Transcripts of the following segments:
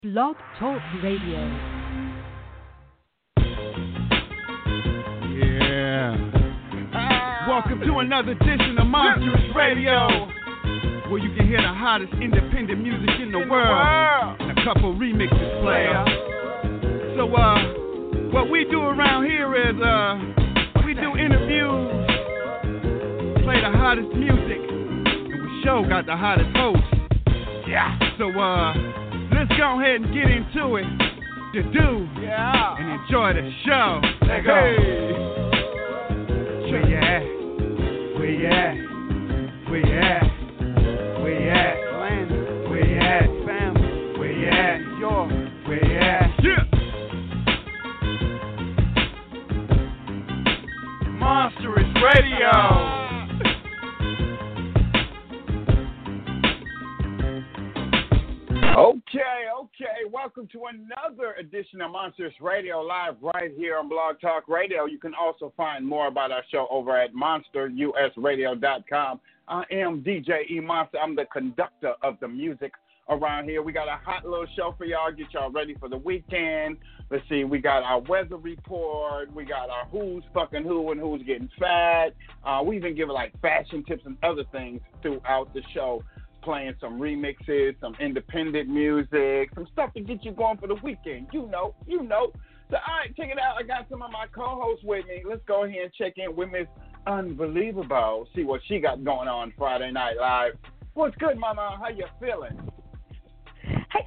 Blog Talk Radio. Yeah. Welcome to another edition of Monstrous Radio, where you can hear the hottest independent music in the world and a couple remixes player. So, what we do around here is, we do interviews, play the hottest music, and we sure got the hottest hosts. Yeah. So, let's go ahead and get into it. You do. Yeah. And enjoy the show. Let's go. Where you at? Where you at? Where you at? Where you at? Where you at? Fam. Where you at? Yo. Where you at? Yeah. Monstrous Radio. Okay. Welcome to another edition of Monsters Radio, live right here on Blog Talk Radio. You can also find more about our show over at monsterusradio.com. I am DJ E Monster. I'm the conductor of the music around here. We got a hot little show for y'all. Get y'all ready for the weekend. Let's see. We got our weather report. We got our who's fucking who and who's getting fat. We even give like fashion tips and other things throughout the show. Playing some remixes, some independent music, some stuff to get you going for the weekend. You know. So, all right, check it out. I got some of my co-hosts with me. Let's go ahead and check in with Miss Unbelievable. See what she got going on Friday Night Live. What's good, Mama? How you feeling? Hey.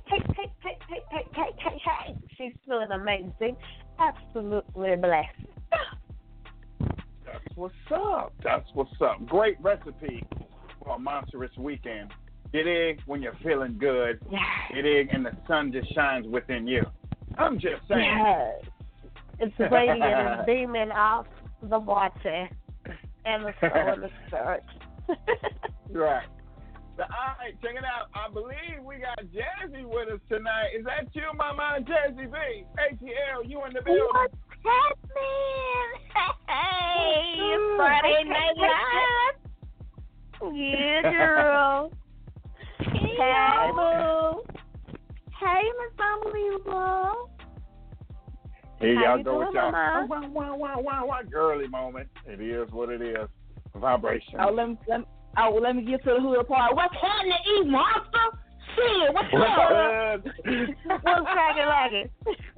She's feeling amazing. Absolutely blessed. That's what's up. Great recipe for a monstrous weekend. Get in when you're feeling good. Get in and the sun just shines within you. I'm just saying. Yes. It's radiant beaming off the water and the soul and the spirit. Right. So, all right, check it out. I believe we got Jazzy with us tonight. Is that you, Mama? Jazzy B? ATL, you in the building? What's happening? Hey, it's Friday Night Live. Yeah, girl. Hey, boo. Hey, Miss Unbelievable. Here y'all go with y'all. Mama? Girly moment. It is what it is. Vibration. Let me get to the hood part. What's happening, E Monster? Shit, what's up? What's cracking like it?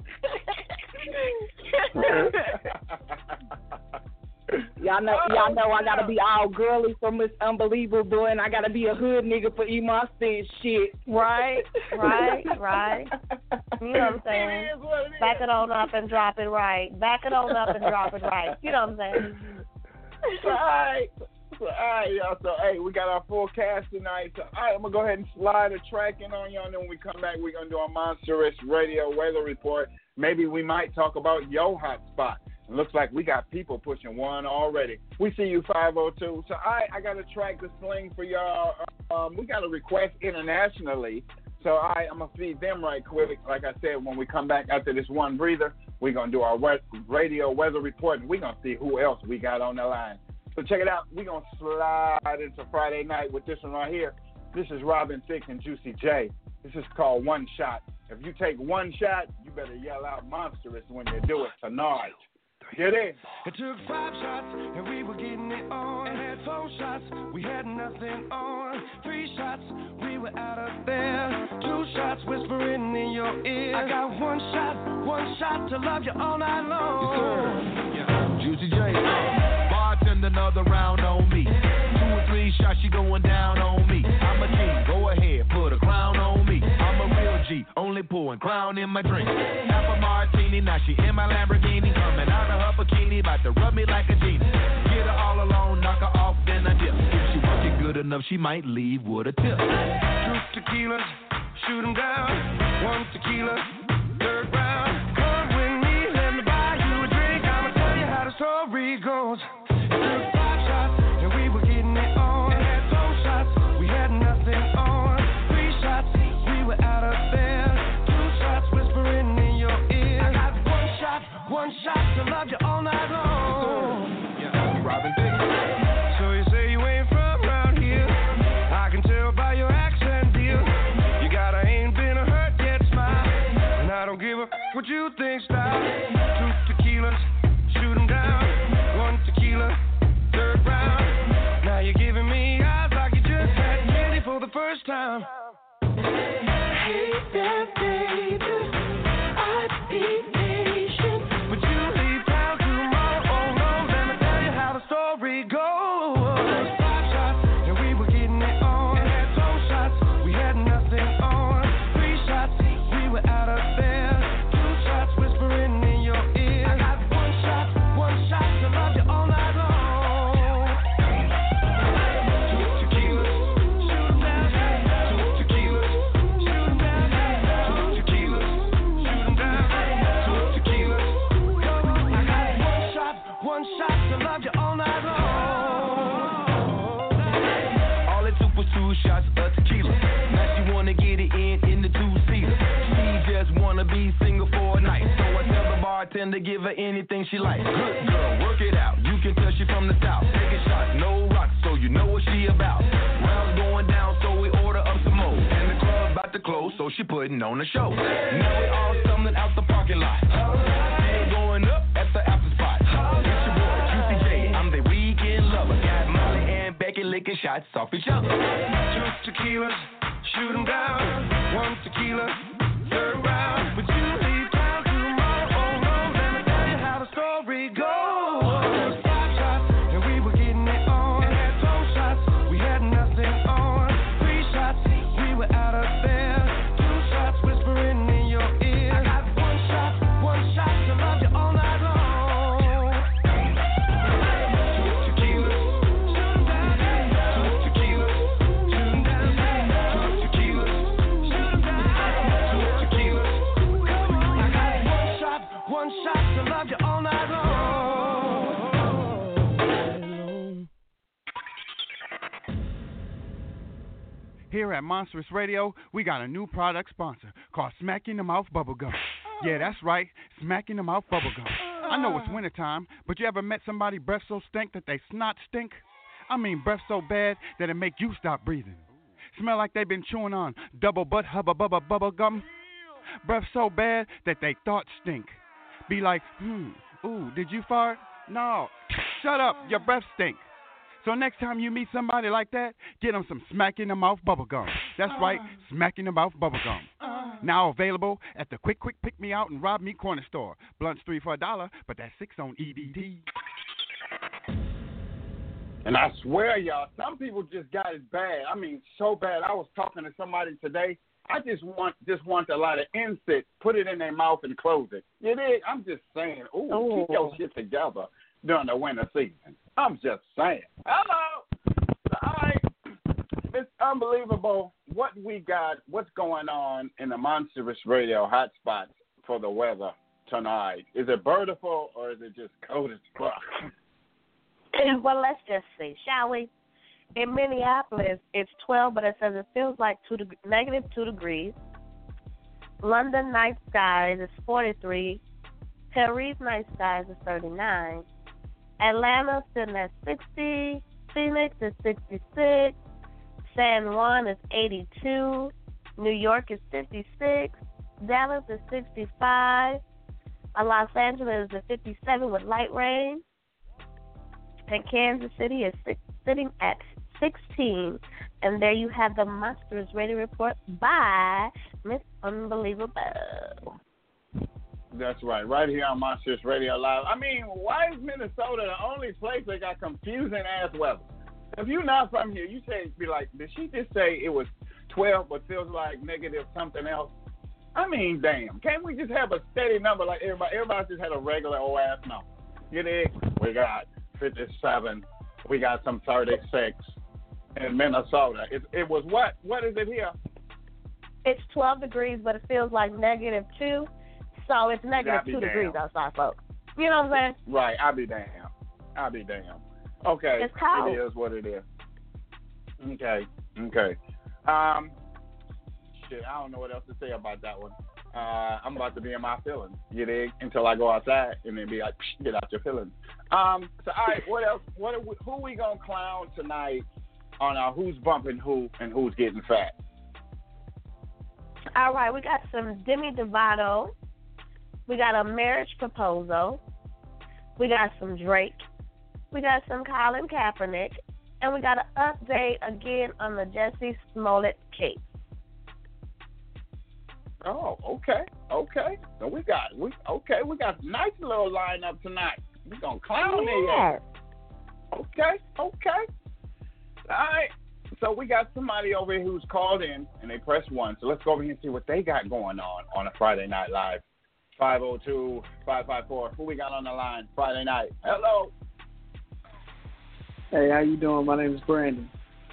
Y'all know I gotta be all girly for Miss Unbelievable, and I gotta be a hood nigga for E Monster and shit. Right. You know what I'm saying? Back it on up and drop it right. You know what I'm saying? All right, y'all. So, hey, we got our full cast tonight. So, all right, I'm going to go ahead and slide a track in on y'all, and then when we come back, we're going to do a Monstrous Radio weather report. Maybe we might talk about your hot spot. It looks like we got people pushing one already. We see you, 502. So, all right, I got a track to sling for y'all. We got a request internationally. So, all right, I'm going to feed them right quick. Like I said, when we come back after this one breather, we're going to do our radio weather report, and we're going to see who else we got on the line. So check it out. We're going to slide into Friday night with this one right here. This is Robin Thicke and Juicy J. This is called One Shot. If you take one shot, you better yell out monstrous when you do it tonight. Get in. It took 5 shots, and we were getting it on. And had 4 shots, we had nothing on. 3 shots, we were out of there. 2 shots, whispering in your ear. I got one shot to love you all night long. Yeah. Juicy J. Bartender, another round on me. 2 or 3 shots, she going down on me. I'm a G, go ahead, put a crown on me. I'm a real G, only pouring crown in my drink. Half a martini, now she in my Lamborghini. Coming out of her bikini, about to rub me like a genie. Get her all alone, knock her off, then I dip. If she work it good enough, she might leave with a tip. 2 tequilas, shoot 'em down. 1 tequila, 3rd round. Come with me, let me buy you a drink. I'ma tell you how the story goes. It took 5 shots, and we were getting it on. And had 4 shots, we had nothing on. 3 shots, we were out of there. 2 shots, whispering in your ear. I got one shot to love you all night long. Yeah, Robin Thicke. So you say you ain't from around here. I can tell by your accent, dear. You got a ain't been hurt yet smile. don't give a what you think. Stop. 2 tequilas, shoot 'em down. 1 tequila, 3rd round. Now you're giving me eyes like you just had candy for the first time. Hey there, baby, I'd be patient, but you leave town tomorrow. Oh no, let me tell you how the story goes. 5 shots and we were getting it on. And had 2 shots, we had nothing on. 3 shots, we were out of there. 2 shots whispering in your ear. I got 1 shot to love you all night long. 2 tequilas, shoot 'em down. 2 tequilas, shoot 'em down. 2 tequilas, shoot 'em down. 2 tequilas, come on. I got 1 shot to love you all night long. All it took was 2 shots of tequila. Now she wanna get it in the 2-seater. She just wanna be single for a night. So I tell the bartender, give her anything she likes. Good girl, work it out. You can tell she from the south. Taking shots, no rocks, so you know what she about. Rounds going down, so we order up some more. And the club about to close, so she putting on a show. Now we all stumbling out the parking lot. Still going up at the after spot. It's your boy, Juicy J. I'm the weekend lover. Got Molly and Becky licking shots off each other. 2 tequilas, shoot 'em down. 1 tequila, 3rd round. But you leave town tomorrow. Oh no, let me tell you how the story goes. 5 shots and we were getting it on. And had 2 shots, we had nothing on. 3 shots, we were out of there. 2 shots whispering in your ear. I got 1 shot to love you all night long. 2 tequilas, shoot 'em down. 2 tequilas, shoot 'em down. 2 tequilas, shoot 'em down. 2 tequilas, come on. I got 1 shot to love you all night long. Here at Monstrous Radio, we got a new product sponsor called Smack in the Mouth Bubblegum. Yeah, that's right, Smack in the Mouth Bubblegum. I know it's wintertime, but you ever met somebody breath so stink that they snot stink? I mean breath so bad that it make you stop breathing. Smell like they been chewing on double butt hubba bubba bubble gum. Breath so bad that they thoughts stink. Be like, ooh, did you fart? No, shut up, your breath stink. So next time you meet somebody like that, get them some Smack in the Mouth Bubblegum. That's right, Smack in the Mouth Bubblegum. Now available at the Quick Pick Me Out and Rob Me Corner Store. Blunts 3 for $1, but that's 6 on EBT. And I swear, y'all, some people just got it bad. I mean, so bad. I was talking to somebody today. I just want a lot of insect, put it in their mouth and close it. You dig? I'm just saying, keep your shit together during the winter season. I'm just saying. Hello. All right. It's unbelievable what we got, what's going on in the Monstrous Radio hotspots for the weather tonight. Is it beautiful or is it just cold as fuck? Well, let's just see, shall we? In Minneapolis, it's 12, but it says it feels like -2 degrees. London night skies is 43. Paris night skies is 39. Atlanta sitting at 60. Phoenix is 66. San Juan is 82. New York is 56. Dallas is 65. Los Angeles is 57 with light rain. And Kansas City is sitting at 16. And there you have the Monstrous Radio Report by Miss Unbelievable. That's right here on Monstrous Radio Live. I mean, why is Minnesota the only place that got confusing-ass weather? If you're not from here, you say, be like, did she just say it was 12 but feels like negative something else? I mean, damn. Can't we just have a steady number like everybody? Everybody just had a regular old-ass number. You dig? We got 57. We got some 36 in Minnesota. It was what? What is it here? It's 12 degrees, but it feels like -2. So it's -2 degrees outside, folks. You know what I'm saying? Right. I'll be damned. Okay. It's cold. It is what it is. Okay. Shit, I don't know what else to say about that one. I'm about to be in my feelings, you dig, until I go outside and then be like, get out your feelings. So, all right, what else? Who we going to clown tonight on who's bumping who and who's getting fat? All right, we got some Demi Lovato We got a marriage proposal. We got some Drake. We got some Colin Kaepernick. And we got an update again on the Jussie Smollett case. Oh, okay. So we got a nice little lineup tonight. We're gonna clown it. Okay. All right. So we got somebody over here who's called in and they pressed 1. So let's go over here and see what they got going on a Friday Night Live. 502-554. Who we got on the line Friday night? Hello. Hey, how you doing? My name is Brandon.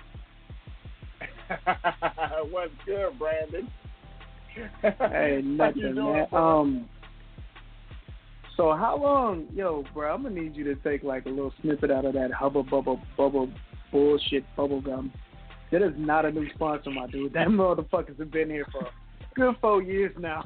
What's good, Brandon? Hey, nothing, man. So how long, bro? I'm gonna need you to take like a little snippet out of that Hubba Bubba bullshit bubble gum. That is not a new sponsor, my dude. That motherfuckers have been here for a good 4 years now.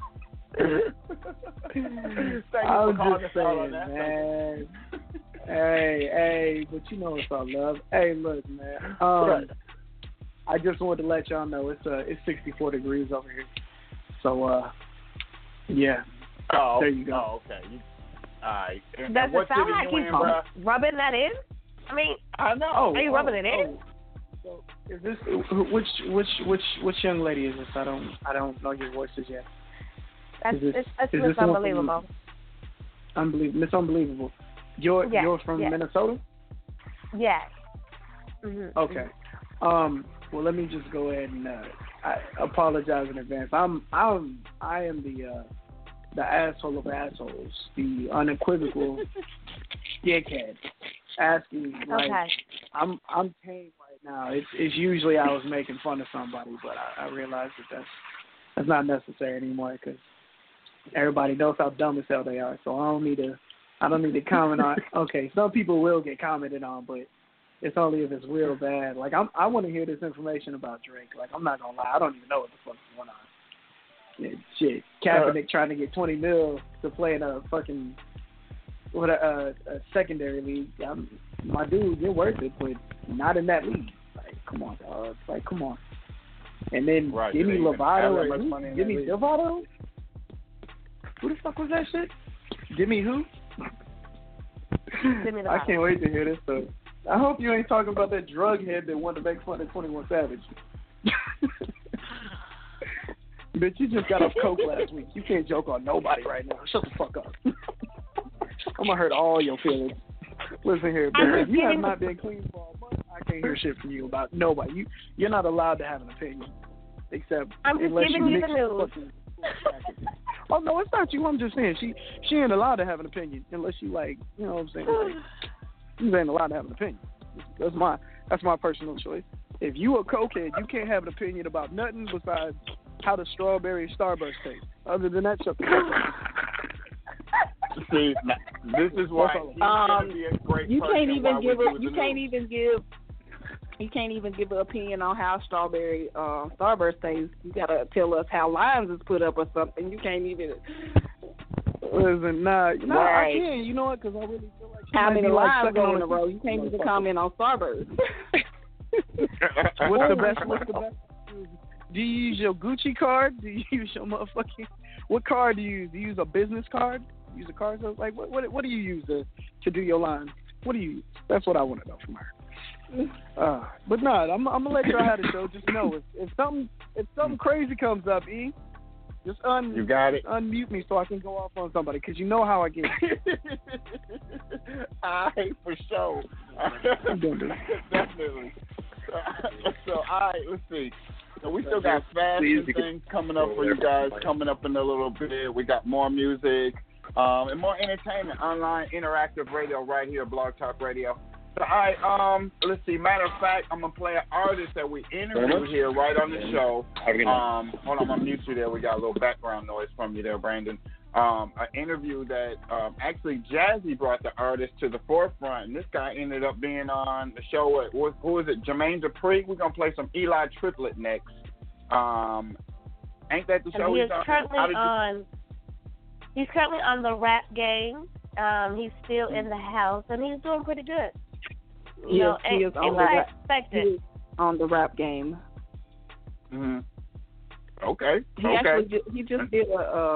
I'm just saying, man. Hey, but you know it's all love. Hey, look, man. I just wanted to let y'all know it's 64 degrees over here. So, yeah. Oh, there you go. Oh, okay. All right. Does it sound like he's rubbing that in? I mean, I know. Are you rubbing it in? So, is this which young lady is this? I don't know your voices yet. That's Miss Unbelievable. Miss Unbelievable. You're from Minnesota? Yes. Mm-hmm. Okay. Well, let me just go ahead and I apologize in advance. I am the asshole of assholes, the unequivocal dickhead. Asking like I'm tame right now. It's usually I was making fun of somebody, but I realized that's not necessary anymore because everybody knows how dumb as hell they are. So I don't need to comment on. Okay, some people will get commented on, but it's only if it's real bad. Like I want to hear this information about Drake. Like I'm not gonna lie, I don't even know what the fuck's going on. Yeah, shit, Kaepernick trying to get $20 million to play in a fucking a secondary league. My dude, you're worth it, but not in that league. Like, come on, dog. Like, come on. And then Demi Lovato. Demi Lovato? Who the fuck was that shit? Demi who? Demi Lovato. I can't wait to hear this stuff. I hope you ain't talking about that drug head that wanted to make fun of 21 Savage. Bitch, you just got off coke last week. You can't joke on nobody right now. Shut the fuck up. I'm going to hurt all your feelings. Listen here, bitch. If you have not been clean for a month, I can't hear shit from you about nobody. You're not allowed to have an opinion. Except I'm just giving you the news. Oh, no, it's not you. I'm just saying she ain't allowed to have an opinion unless you like, you know what I'm saying? Like, you ain't allowed to have an opinion. That's my personal choice. If you a cokehead, you can't have an opinion about nothing besides how the strawberry Starburst tastes. Other than that, shut the fuck up. See, this is why he's gonna be a great you person. Can't even give an opinion on how strawberry Starburst tastes. You gotta tell us how limes is put up or something. You can't even. Listen, I can. You know what? Because I really feel like how many limes go in a row. You can't even comment on Starburst. What's the best? Do you use your Gucci card? Do you use your motherfucking? What card do you use? Do you use a business card? Use a card? So, like, what do you use to do your lines? What do you use? That's what I want to know from her. But no, I'm gonna let y'all have the show. Just know if something crazy comes up, just you got it. Unmute me so I can go off on somebody because you know how I get. I for sure. Definitely. So, all right, let's see. So we still got fashion things coming up for you guys, coming up in a little bit. We got more music and more entertainment, online interactive radio right here, Blog Talk Radio. So, all right, let's see. Matter of fact, I'm going to play an artist that we interviewed here right on the show. Hold on, I'm going to mute you there. We got a little background noise from you there, Brandon. An interview that actually Jazzy brought the artist to the forefront. And this guy ended up being on the show at, who is it, Jermaine Dupri? We're going to play some Eli Triplett next. Ain't that the show he's on? He's currently on the Rap Game. He's still in the house, and he's doing pretty good. He is on expected. on the Rap Game. Mm-hmm. Okay. He just did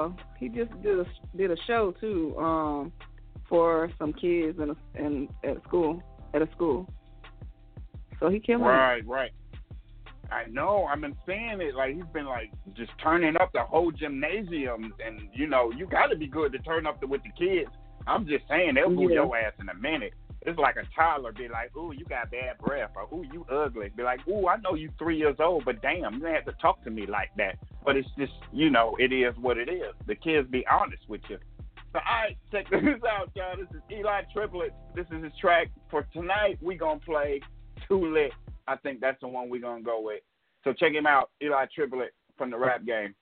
a show too for some kids at a school. So he killing it. Right. I know. I've been seeing it. Like, he's been, like, just turning up the whole gymnasiums. And, you know, you got to be good to turn up with the kids. I'm just saying, they'll boo your ass in a minute. It's like a toddler be like, ooh, you got bad breath. Or, ooh, you ugly. Be like, ooh, I know you 3 years old, but damn, you don't have to talk to me like that. But it's just, you know, it is what it is. The kids be honest with you. So, all right, check this out, y'all. This is Eli Triplett. This is his track. For tonight, we going to play Too Lit. I think that's the one we're going to go with. So check him out, Eli Triplett from the Rap Game.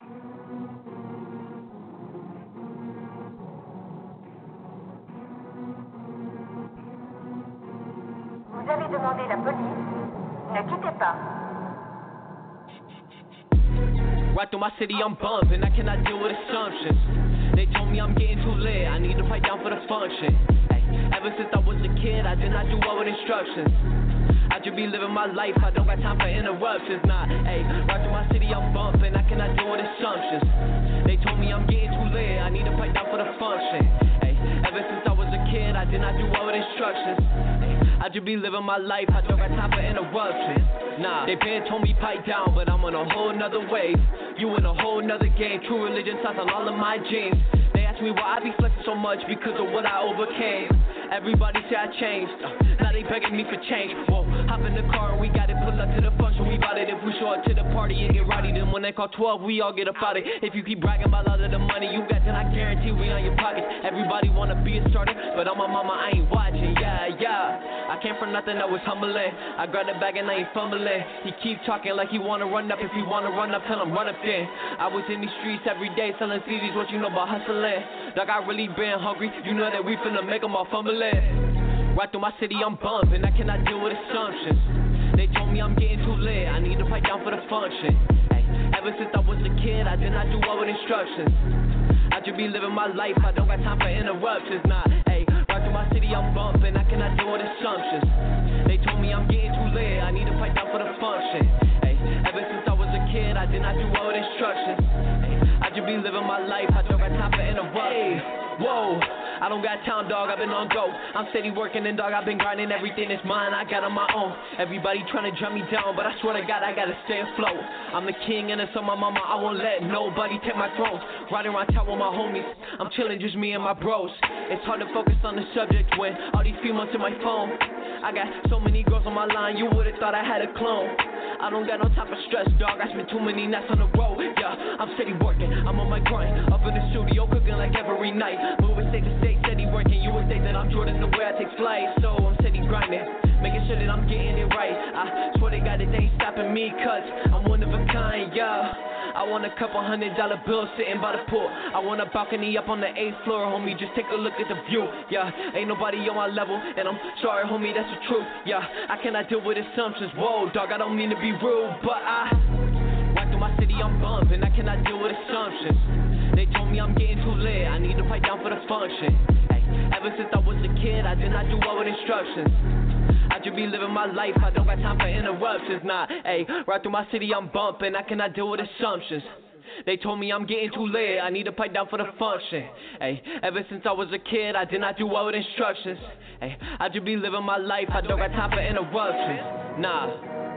Vous avez demandé la police. Ne quittez pas. Right through my city, I'm bumping. I cannot deal with assumptions. They told me I'm getting too lit. I need to fight down for the function. Hey, ever since I was a kid, I did not do well with instructions. I just be living my life, I don't got time for interruptions, nah, ayy. Right through my city, I'm bumping, I cannot deal with assumptions. They told me I'm getting too lit, I need to fight down for the function, ayy. Ever since I was a kid, I did not do well with instructions, ayy. I just be living my life, I don't got time for interruptions, nah. They been told me pipe down, but I'm on a whole nother wave. You in a whole nother game, true religion size on all of my genes. They ask me why I be flexing so much, because of what I overcame. Everybody say I changed, now they begging me for change. Whoa, hop in the car and we got it, pull up to the function, we bout it. If we show up to the party and get rowdy, then when they call 12, we all get about it. If you keep bragging about all of the money you got, then I guarantee we on your pockets. Everybody wanna be a starter, but on my mama I ain't watching, yeah. I came from nothing that was humbling. I grabbed the bag and I ain't fumbling. He keep talking like he wanna run up. If you wanna run up, tell him run up then. I was in these streets every day selling CDs, what you know about hustling? Like I really been hungry, you know that we finna make them all fumbling. Right through my city, I'm bumping, I cannot deal with assumptions. They told me I'm getting too lit, I need to fight down for the function. Ay, ever since I was a kid, I did not do well with instructions. I just be living my life, I don't got time for interruptions, nah. Ay, right through my city, I'm bumping, I cannot deal with assumptions. They told me I'm getting too lit, I need to fight down for the function. Ay, ever since I was a kid, I did not do well with instructions. Ay, I just be living my life, I don't got time for interruptions. Whoa. I don't got time, dog, I've been on go. I'm steady working and dog, I've been grinding everything that's mine, I got on my own. Everybody trying to drum me down, but I swear to God, I gotta stay afloat. I'm the king and it's on my mama, I won't let nobody take my throne. Riding around town with my homies, I'm chilling just me and my bros. It's hard to focus on the subject when all these females in my phone. I got so many girls on my line, you would've thought I had a clone. I don't got no time for stress, dog, I spent too many nights on the road. Yeah, I'm steady working, I'm on my grind. Up in the studio, cooking like every night. Moving state to state, steady working. You would think that I'm Jordan the way I take flight. So I'm steady grinding, making sure that I'm getting it right. I swear to God, it ain't stopping me, cause I'm one of a kind, yeah. I want a couple $100 bills sitting by the pool. I want a balcony up on the 8th floor, homie, just take a look at the view, yeah. Ain't nobody on my level, and I'm sorry, homie, that's the truth, yeah. I cannot deal with assumptions, whoa, dog, I don't mean to be rude, but right through my city, I'm bumping, I cannot deal with assumptions. They told me I'm getting too lit, I need to fight down for the function. Ay, ever since I was a kid, I did not do well with instructions. I just be living my life, I don't got time for interruptions, nah. Ay, right through my city, I'm bumping, I cannot deal with assumptions. They told me I'm getting too lit, I need to pipe down for the function. Ay, ever since I was a kid, I did not do well with instructions. Ay, I just be living my life, I don't got time for interruptions, nah.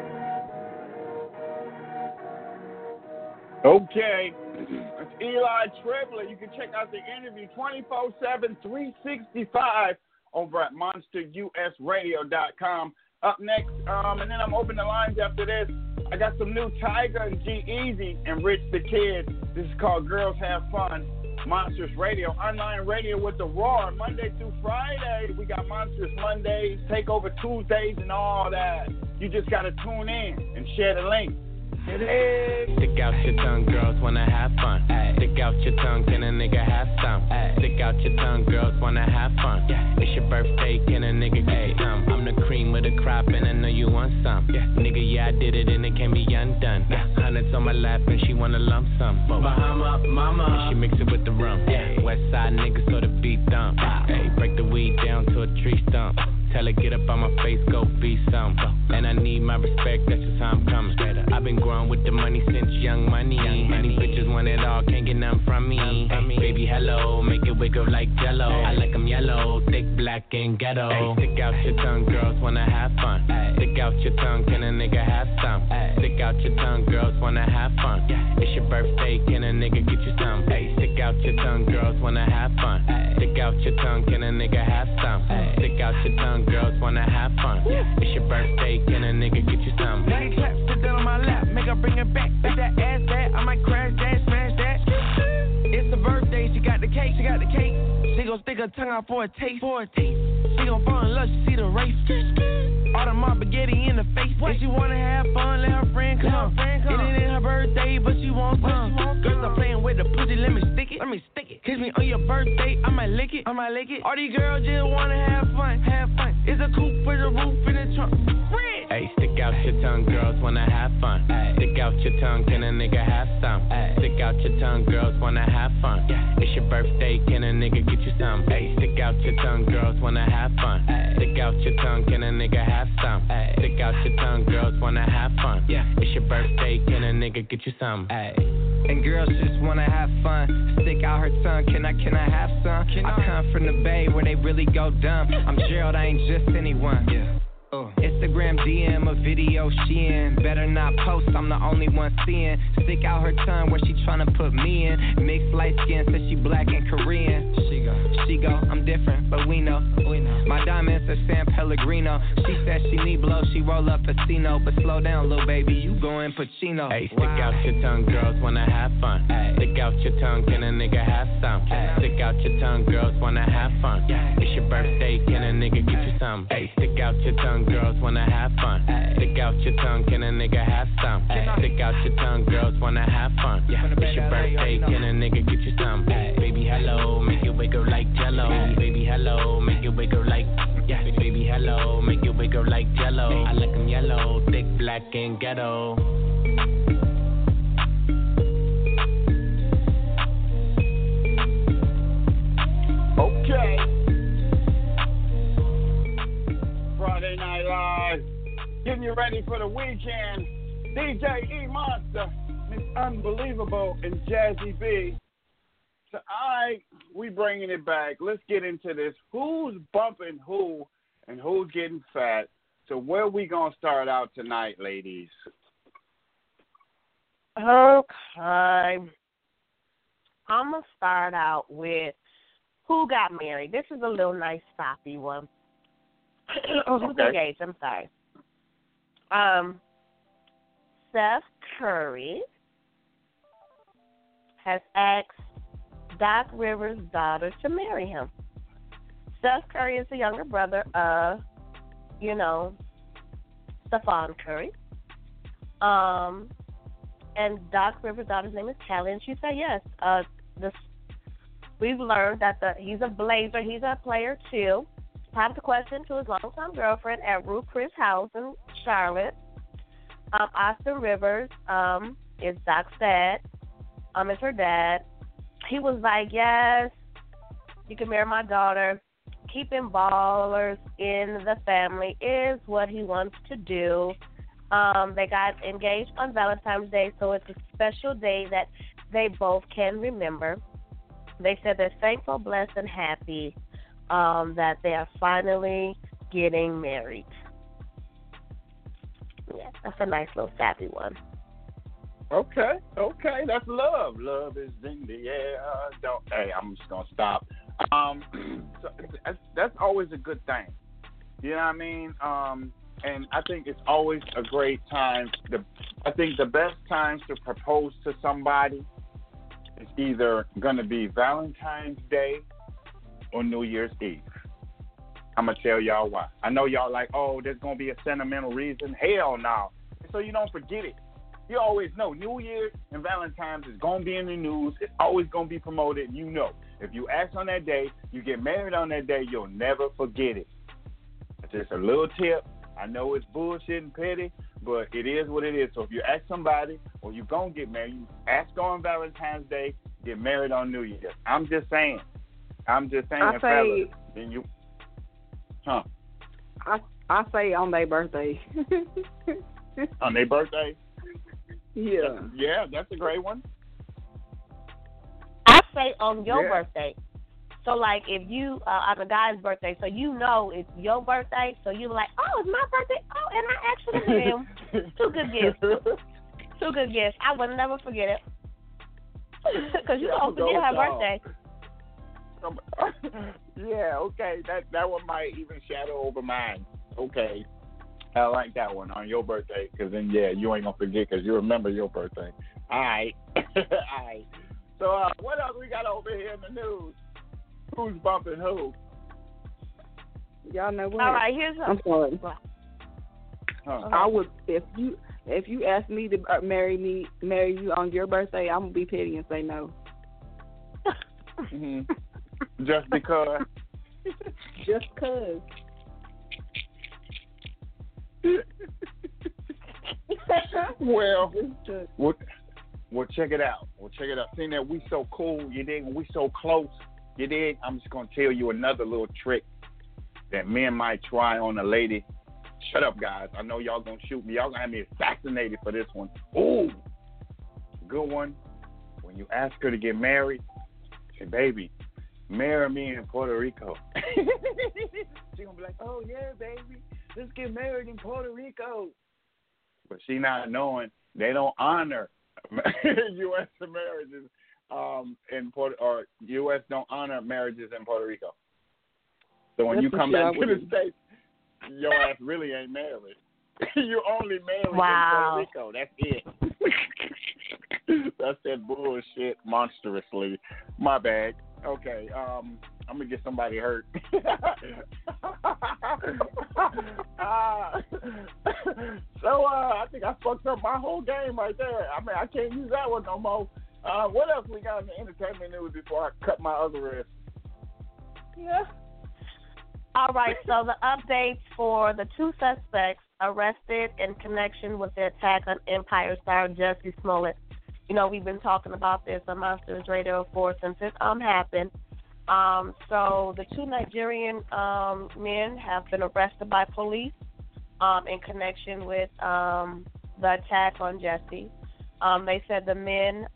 Okay, it's Eli Triplett. You can check out the interview 24/7, 365 over at monsterusradio.com. Up next, and then I'm opening the lines after this. I got some new Tiger and G-Eazy and Rich the Kid. This is called Girls Have Fun. Monsters Radio, online radio with the Roar, Monday through Friday. We got Monsters Mondays, Takeover Tuesdays, and all that. You just got to tune in and share the link. Stick out your tongue, girls wanna have fun. Stick out your tongue, can a nigga have some? Stick out your tongue, girls wanna have fun. It's your birthday, can a nigga get some? I'm the cream of the crop and I know you want some. Nigga, yeah, I did it and it can't be undone. Hundreds on my lap and she wanna lump sum. Bahama, mama, and she mix it with the rum. West side niggas so the beat thump. Break the weed down to a tree stump. tell her get up on my face, go be some. And I need my respect, that's just how I'm coming. I've been growing with the money since young money. Any bitches want it all, can't get none from me. Baby, hello, make it wiggle like jello. I like them yellow, thick, black, and ghetto. Stick out your tongue, girls wanna have fun. Stick out your tongue, can a nigga have some? Stick out your tongue, girls wanna have fun. It's your birthday, can a nigga get you some? Stick out your tongue, girls wanna have fun. Stick out your tongue, can a nigga have some? Stick out your tongue, girls wanna have fun. It's your birthday, can a nigga get you some? Nigga clap, sit down on my lap, make her bring it back. Bet that ass that, I might crash that, smash that. It's the birthday, she got the cake, She gon' stick her tongue out for a taste, She gon' fall in love, she see the race. All the mob spaghetti in the face. If she wanna have fun, let her friend come. It ain't her birthday, but she wants some. Girls are playing with the pussy, let me stick it. Kiss me on your birthday, I might lick it. All these girls just wanna have fun. It's a coupe with a roof in the trunk. Hey, stick out your tongue, girls wanna have fun. Stick out your tongue, can a nigga have some? Stick out your tongue, girls wanna have fun. It's your birthday, can a nigga get you some? Hey, stick out your tongue, girls wanna have fun. Stick out your tongue, can a nigga have some? Stick out your tongue, girls wanna have fun. It's your birthday, can a nigga get you some? And girls just wanna have fun. Stick out her tongue, can I have some? I come from the Bay where they really go dumb. I'm Gerald, I ain't just anyone. Instagram DM a video she in. Better not post, I'm the only one seeing. Stick out her tongue where she tryna put me in. Mixed light skin, says she black and Korean. She go, I'm different, but we know. My diamonds are San Pellegrino. She said she need blow, she roll up Pacino. But slow down, little baby, you going Pacino. Hey, stick out your tongue, girls wanna have fun. Stick out your tongue, can a nigga have some? Stick out your tongue, girls wanna have fun. It's your birthday, can a nigga get you some? Hey, stick out your tongue, girls wanna have fun. Stick out your tongue, can a nigga have some? Stick out your tongue, girls wanna have fun. It's your birthday, can a nigga get you some? Baby, hello, make it wiggle like jello. Baby, hello, make it wiggle like. Baby, hello, make it wiggle like jello. I like them yellow, thick, black, and ghetto. Okay. Friday Night Live, getting you ready for the weekend. DJ E Monster, Miss Unbelievable, and Jazzy B. So we bringing it back. Let's get into this. Who's bumping who and who's getting fat? So where we gonna start out tonight, ladies? Okay. I'm gonna start out with who got married. This is a little nice stoppy one. Who's engaged? I'm sorry. Steph Curry has asked Doc Rivers' daughter to marry him. Steph Curry is the younger brother of, Stephon Curry. And Doc Rivers' daughter's name is Callie, and she said yes. We've learned that he's a Blazer. He's a player, too. Popped the question to his longtime girlfriend at Ruth Chris House in Charlotte. Austin Rivers is Doc's dad. Is her dad. He was like, yes, you can marry my daughter. Keeping ballers in the family is what he wants to do. They got engaged on Valentine's Day, so it's a special day that they both can remember. They said they're thankful, blessed, and happy that they are finally getting married. Yeah, that's a nice little sappy one. Okay, that's love. Love is in the air. I'm just gonna stop. So that's always a good thing. You know what I mean? And I think it's always a great time. I think the best times to propose to somebody is either gonna be Valentine's Day or New Year's Eve. I'm gonna tell y'all why. I know y'all like, oh, there's gonna be a sentimental reason. Hell no. So you don't forget it. You always know New Year's and Valentine's is going to be in the news. It's always going to be promoted. You know, if you ask on that day, you get married on that day, you'll never forget it. It's just a little tip. I know it's bullshit and petty, but it is what it is. So if you ask somebody or you're going to get married, you ask on Valentine's Day, get married on New Year's. I'm just saying. I fellas, then you, I say on their birthday. On their birthday? Yeah. Yeah, that's a great one. I say on your birthday. So, like, if you, on a guy's birthday, so you know it's your birthday, so you're like, oh, it's my birthday. Oh, and I actually did him. Two good gifts. Two good gifts. I will never forget it. Because you don't forget her birthday. Yeah, okay. That one might even shadow over mine. Okay. I like that one on your birthday, because then, yeah, you ain't going to forget because you remember your birthday. All right. All right. So, what else we got over here in the news? Who's bumping who? Y'all know what? All right, here's I'm sorry. Huh. I would if you ask me to marry you on your birthday, I'm gonna be petty and say no. Mm-hmm. Just because. Just cause. Well, check it out. Seeing that we so cool, you dig, and we so close, you dig, I'm just going to tell you another little trick that men might try on a lady. Shut up, guys. I know y'all going to shoot me. Y'all going to have me assassinated for this one. Ooh, good one. When you ask her to get married, say, baby, marry me in Puerto Rico. She's going to be like, oh, yeah, baby, let's get married in Puerto Rico. But she not knowing they don't honor U.S. marriages in Puerto, or U.S. don't honor marriages in Puerto Rico. So when you come back to the States, your ass really ain't married. You only married in Puerto Rico. That's it. That's that bullshit monstrously. My bad. Okay, I'm gonna get somebody hurt. So I think I fucked up my whole game right there. I mean, I can't use that one no more. What else we got in the entertainment news before I cut my other wrist? Yeah. All right, so the updates for the two suspects arrested in connection with the attack on Empire star Jussie Smollett. You know, we've been talking about this on Monsters Radio 4 since it happened. So the two Nigerian men have been arrested by police in connection with the attack on Jussie. They said the men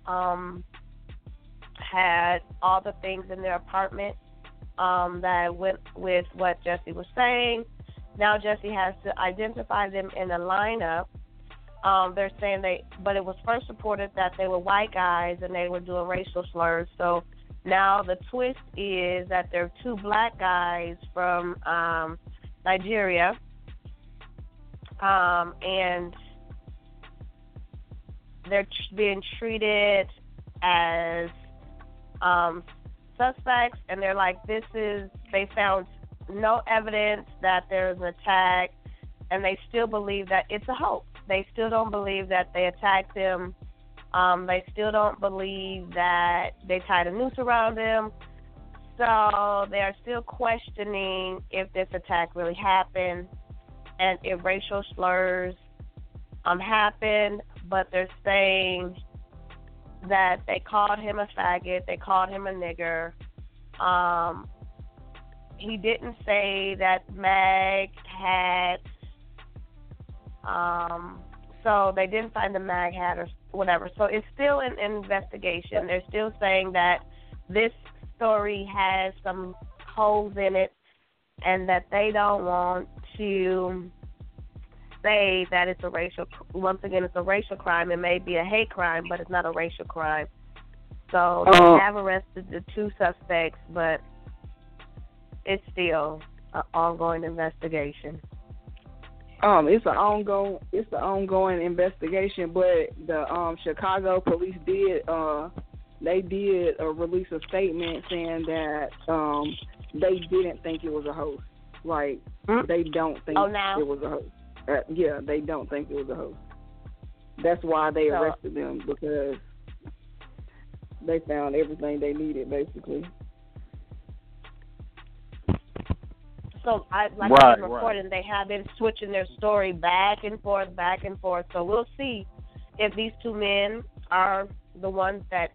had all the things in their apartment that went with what Jussie was saying. Now Jussie has to identify them in a lineup. They're saying but it was first reported that they were white guys and they were doing racial slurs. So now the twist is that they're two black guys from Nigeria, and they're being treated as suspects, and they're like, they found no evidence that there's an attack, and they still believe that it's a hoax. They still don't believe that they attacked him. They still don't believe that they tied a noose around him. So they're still questioning if this attack really happened and if racial slurs happened, but they're saying that they called him a faggot, they called him a nigger. He didn't say that Mag had, so they didn't find the Mag hat or whatever. So it's still an investigation. They're still saying that this story has some holes in it and that they don't want to say that it's once again, it's a racial crime. It may be a hate crime, but it's not a racial crime. So they have arrested the two suspects, but it's still an ongoing investigation. It's an ongoing investigation, but the Chicago police did release a statement saying that they didn't think it was a hoax. Like they don't think it was a hoax. Yeah, they don't think it was a hoax. That's why they arrested them, because they found everything they needed, basically. So, I've been reporting, they have been switching their story back and forth. So we'll see if these two men are the ones that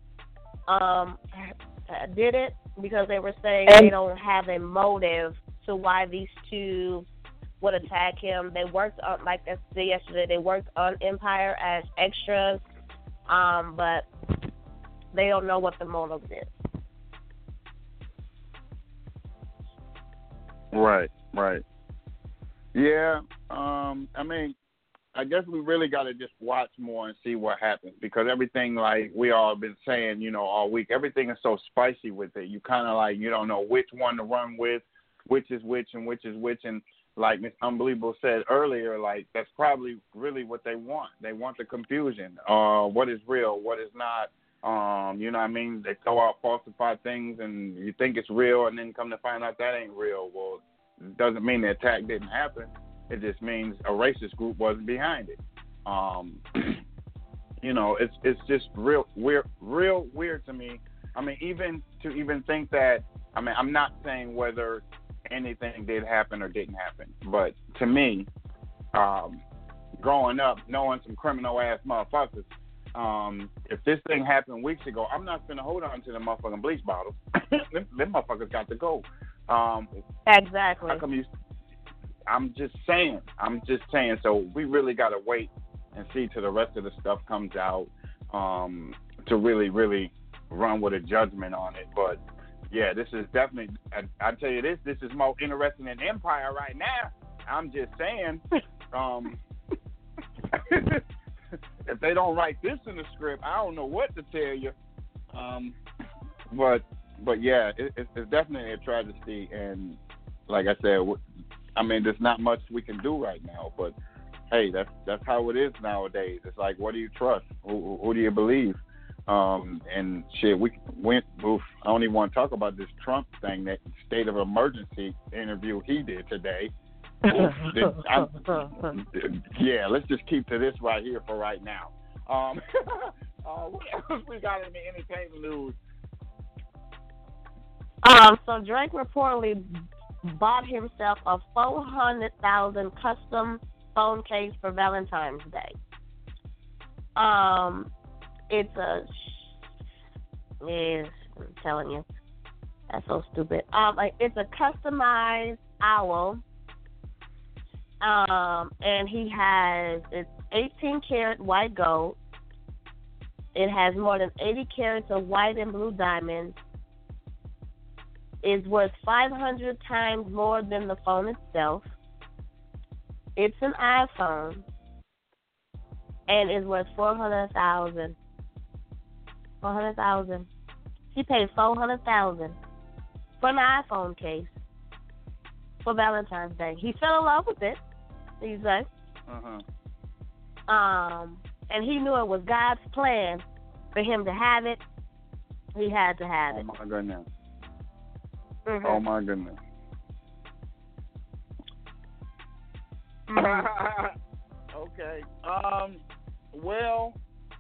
did it, because they were saying they don't have a motive to why these two would attack him. They worked on, like I said yesterday, they worked on Empire as extras, but they don't know what the motive is. Right. Yeah, I mean, I guess we really got to just watch more and see what happens, because everything, like we all been saying, you know, all week, everything is so spicy with it. You kind of like, you don't know which one to run with, which is which and which is which. And like Miss Unbelievable said earlier, like that's probably really what they want. They want the confusion. What is real, what is not. You know what I mean? They throw out falsified things and you think it's real, and then come to find out that ain't real. Well, it doesn't mean the attack didn't happen. It just means a racist group wasn't behind it. You know, it's just real weird to me. I mean, even think that, I mean, I'm not saying whether anything did happen or didn't happen, but to me, growing up, knowing some criminal ass motherfuckers, if this thing happened weeks ago, I'm not going to hold on to the motherfucking bleach bottles. them motherfuckers got to go. Exactly. I'm just saying. So we really got to wait and see till the rest of the stuff comes out to really, really run with a judgment on it. But, yeah, this is definitely, I tell you this is more interesting than Empire right now. I'm just saying. If they don't write this in the script, I don't know what to tell you. But yeah, it's definitely a tragedy, and like I said, I mean, there's not much we can do right now. But hey, that's how it is nowadays. It's like, what do you trust? Who do you believe? And shit, I don't even want to talk about this Trump thing, that state of emergency interview he did today. Yeah, let's just keep to this right here for right now. What else we got in the entertainment news? So Drake reportedly bought himself a $400,000 custom phone case for Valentine's Day. I'm telling you, that's so stupid. It's a customized owl. And it's 18 karat white gold. It has more than 80 carats of white and blue diamonds. It's worth 500 times more than the phone itself. It's an iPhone, and it's worth $400,000. $400,000. He paid $400,000 for an iPhone case for Valentine's Day. He fell in love with it. You say? And he knew it was God's plan for him to have it. He had to have it. Oh my goodness. Mm-hmm. Oh my goodness. Okay. Well,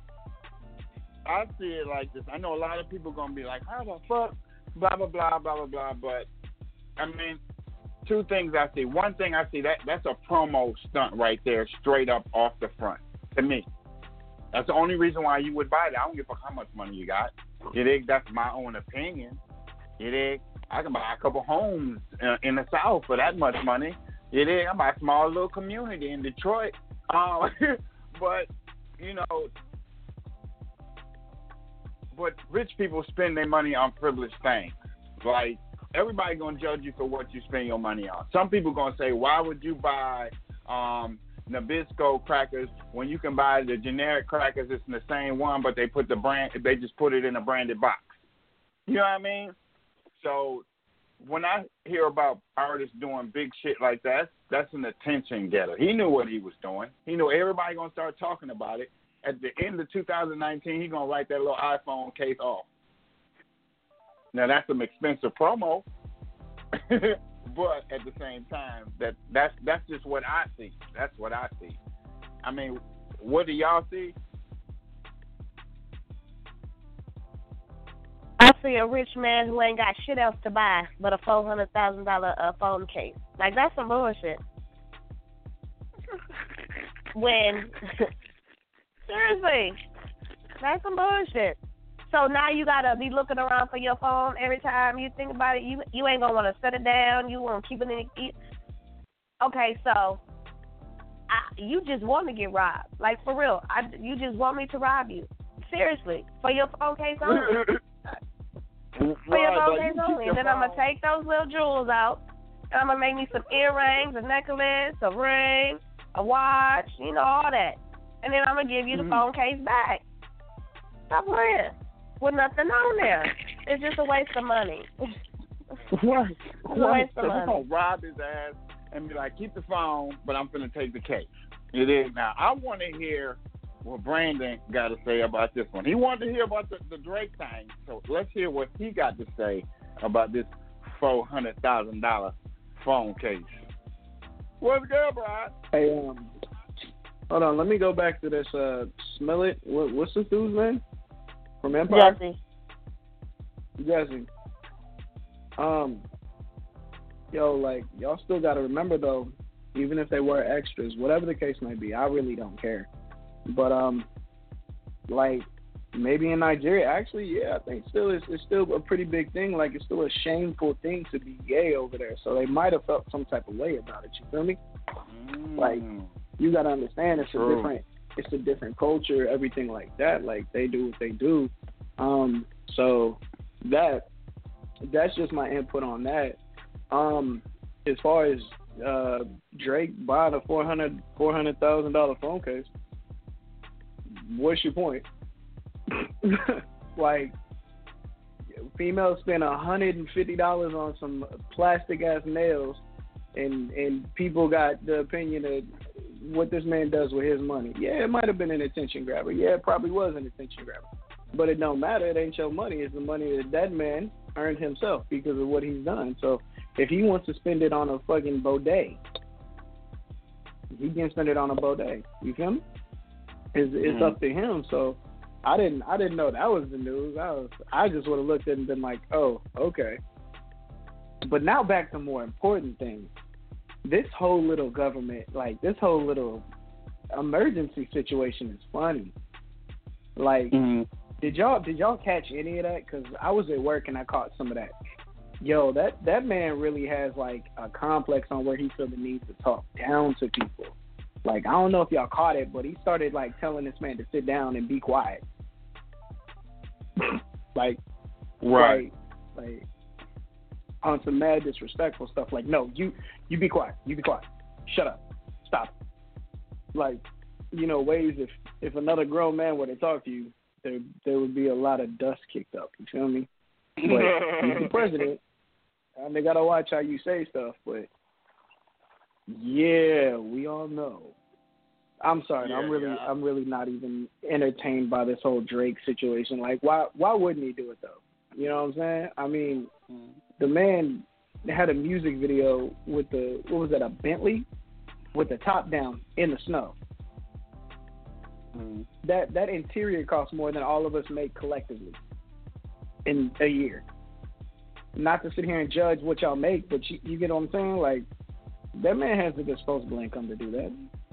I see it like this. I know a lot of people gonna be like, "How the fuck?" Blah blah blah blah blah blah. But I mean, two things I see. One thing I see, that's a promo stunt right there, straight up off the front. To me, that's the only reason why you would buy it. I don't give a fuck how much money you got. You dig? That's my own opinion. You dig? I can buy a couple homes in the South for that much money. You dig? I buy a small little community in Detroit. But you know, but rich people spend their money on privileged things. Like, everybody gonna judge you for what you spend your money on. Some people gonna say, why would you buy Nabisco crackers when you can buy the generic crackers? It's in the same one, but they just put it in a branded box. You know what I mean? So when I hear about artists doing big shit like that, that's an attention getter. He knew what he was doing. He knew everybody gonna start talking about it. At the end of 2019, he gonna write that little iPhone case off. Now that's some expensive promo, but at the same time, that's just what I see. That's what I see. I mean, what do y'all see? I see a rich man who ain't got shit else to buy but a $400,000 phone case. Like, that's some bullshit. Seriously, that's some bullshit. So now you gotta be looking around for your phone every time you think about it. You ain't gonna want to set it down. You want to keep it in. Okay, so you just want to get robbed. Like, for real. You just want me to rob you. Seriously. For your phone case only. For your phone case only. And then I'm going to take those little jewels out. And I'm going to make me some earrings, a necklace, a ring, a watch, all that. And then I'm going to give you the phone case back. Stop playing. With nothing on there. It's just a waste of money. What? It's a waste of money. We're going to rob his ass and be like, keep the phone, but I'm going to take the case. It is. Now, I want to hear what Brandon got to say about this one. He wanted to hear about the Drake thing, so let's hear what he got to say about this $400,000 phone case. What's good, Brian? Hey, hold on. Let me go back to this Smollett. What's this dude's name? From Empire? Jesse. Y'all still got to remember, though, even if they were extras, whatever the case may be, I really don't care. But, maybe in Nigeria, actually, yeah, I think it's still a pretty big thing. Like, it's still a shameful thing to be gay over there. So they might have felt some type of way about it. You feel me? Like, you got to understand it's a different culture, everything like that. Like, they do what they do. So that's just my input on that. As far as Drake buying a $400,000 phone case, what's your point? Like, females spend $150 on some plastic ass nails, and people got the opinion of what this man does with his money. Yeah, it might have been an attention grabber. Yeah, it probably was an attention grabber. But it don't matter. It ain't your money. It's the money that man earned himself because of what he's done. So if he wants to spend it on a fucking bidet, he can spend it on a bidet. You feel me? It's up to him. So I didn't know that was the news. I just would have looked at it and been like, oh, okay. But now back to more important things. This whole little government, like this whole little emergency situation is funny. Like, did y'all catch any of that? Because I was at work and I caught some of that. Yo, that man really has like a complex on where he feels the need to talk down to people. Like, I don't know if y'all caught it, but he started like telling this man to sit down and be quiet. Like on some mad disrespectful stuff. Like, no, you be quiet. You be quiet. Shut up. Stop. Like, ways if another grown man were to talk to you, there would be a lot of dust kicked up. You feel me? But he's the president, and they gotta watch how you say stuff. But yeah, we all know. I'm sorry, I'm really not even entertained by this whole Drake situation. Like, why wouldn't he do it though? You know what I'm saying? I mean, the man had a music video with a Bentley with the top down in the snow. That interior costs more than all of us make collectively in a year. Not to sit here and judge what y'all make, but you get what I'm saying? Like, that man has the disposable income to do that.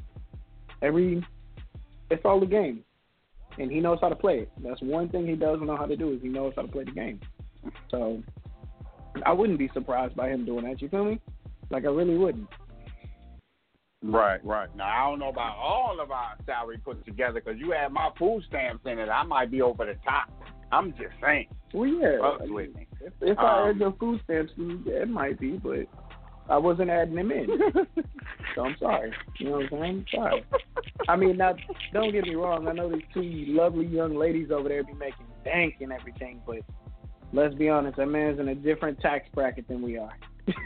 It's all the game. And he knows how to play it. That's one thing he does know how to do is he knows how to play the game. So I wouldn't be surprised by him doing that. You feel me? Like, I really wouldn't. Right. Now, I don't know about all of our salary put together because you add my food stamps in it, I might be over the top. I'm just saying. Well, yeah. With me. If I add the food stamps, it might be, but I wasn't adding them in. So I'm sorry. You know what I'm saying? Sorry. I mean, now, don't get me wrong. I know these two lovely young ladies over there be making bank and everything, but let's be honest, that man's in a different tax bracket than we are.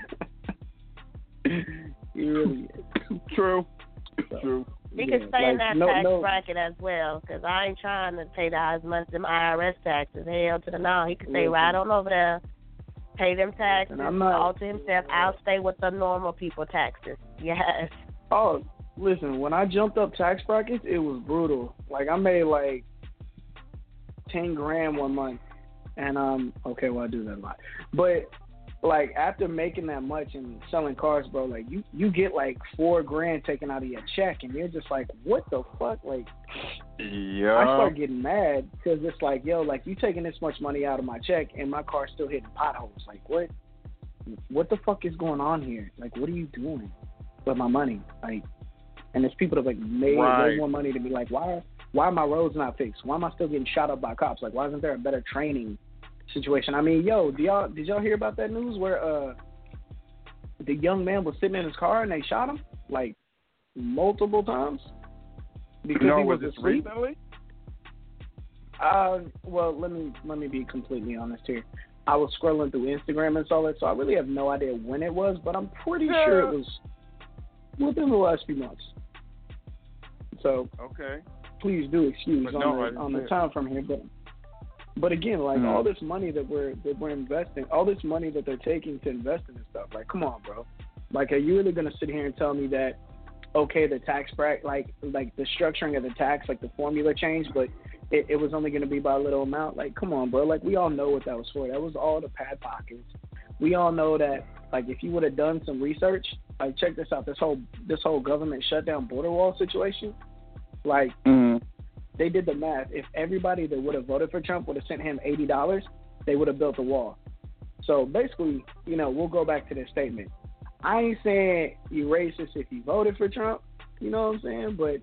He really is. True. So, True. You can stay in that tax bracket as well, because I ain't trying to pay as much them IRS taxes. Hell to the no. He can stay right on over there, pay them taxes, all to himself. I'll stay with the normal people taxes. Yes. Oh, listen, when I jumped up tax brackets, it was brutal. Like, I made like $10,000 one month. And okay, well, I do that a lot. But like, after making that much and selling cars, bro, like you get like $4,000 taken out of your check, and you're just like, what the fuck? Like, yeah. I start getting mad because it's like, yo, like, you taking this much money out of my check, and my car's still hitting potholes. Like, what the fuck is going on here? Like, what are you doing? with my money. Like, and there's people that like made way more money to be like, why are my roads not fixed? Why am I still getting shot up by cops? Like, why isn't there a better training situation? I mean, yo, did y'all hear about that news where the young man was sitting in his car and they shot him like multiple times because he was asleep? Recently? Well, let me be completely honest here. I was scrolling through Instagram and saw it, so I really have no idea when it was, but I'm pretty sure it was within the last few months. So, okay, please do excuse on the time from here, but again, like all this money that we're investing, all this money that they're taking to invest in this stuff, like, come on, bro. Like, are you really gonna sit here and tell me that, okay, the tax bracket, like the structuring of the tax, like the formula changed, but it was only going to be by a little amount? Like, come on, bro. Like, we all know what that was for. That was all the pad pockets. We all know that, like, if you would have done some research, like, check this out, this whole government shutdown border wall situation, like, they did the math. If everybody that would have voted for Trump would have sent him $80, they would have built a wall. So, basically, you know, we'll go back to this statement. I ain't saying you racist if you voted for Trump, you know what I'm saying, but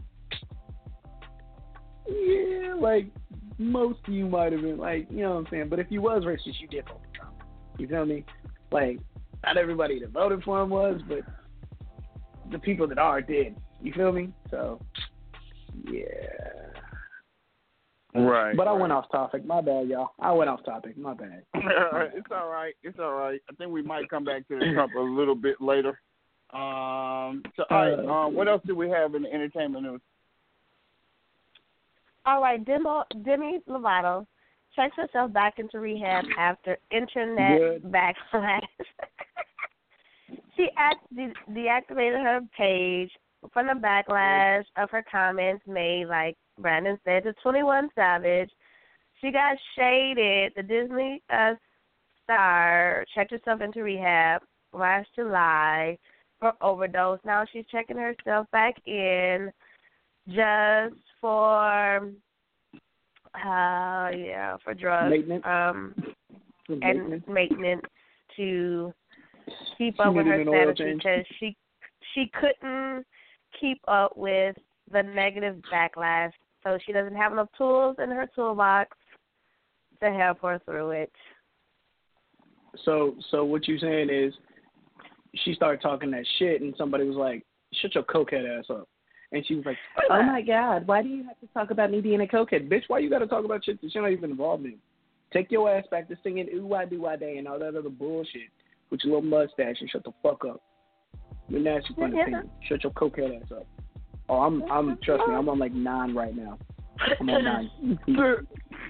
yeah, like, most of you might have been, like, you know what I'm saying? But if you was racist, you did vote for Trump. You feel me? Like, not everybody that voted for him was, but the people that are did. You feel me? So, yeah. Right. But I went off topic. My bad, y'all. I went off topic. My bad. It's all right. It's all right. I think we might come back to the Trump a little bit later. So, all right. What else do we have in the entertainment news? All right, Demi Lovato checks herself back into rehab after internet backlash. She deactivated her page from the backlash of her comments made, like Brandon said, to 21 Savage. She got shaded. The Disney star checked herself into rehab last July for overdose. Now she's checking herself back in just for drugs and maintenance to keep up with her status because she couldn't keep up with the negative backlash, so she doesn't have enough tools in her toolbox to help her through it. So what you saying is she started talking that shit and somebody was like, shut your cokehead ass up. And she was like, oh, my God, why do you have to talk about me being a cokehead? Bitch, why you got to talk about shit that you're not even involved in? Take your ass back to singing ooh-I-do-I-day and all that other bullshit with your little mustache and shut the fuck up. You're nasty funny thing. Shut your cokehead ass up. Oh, I'm trust me, I'm on like 9 right now. I'm on 9.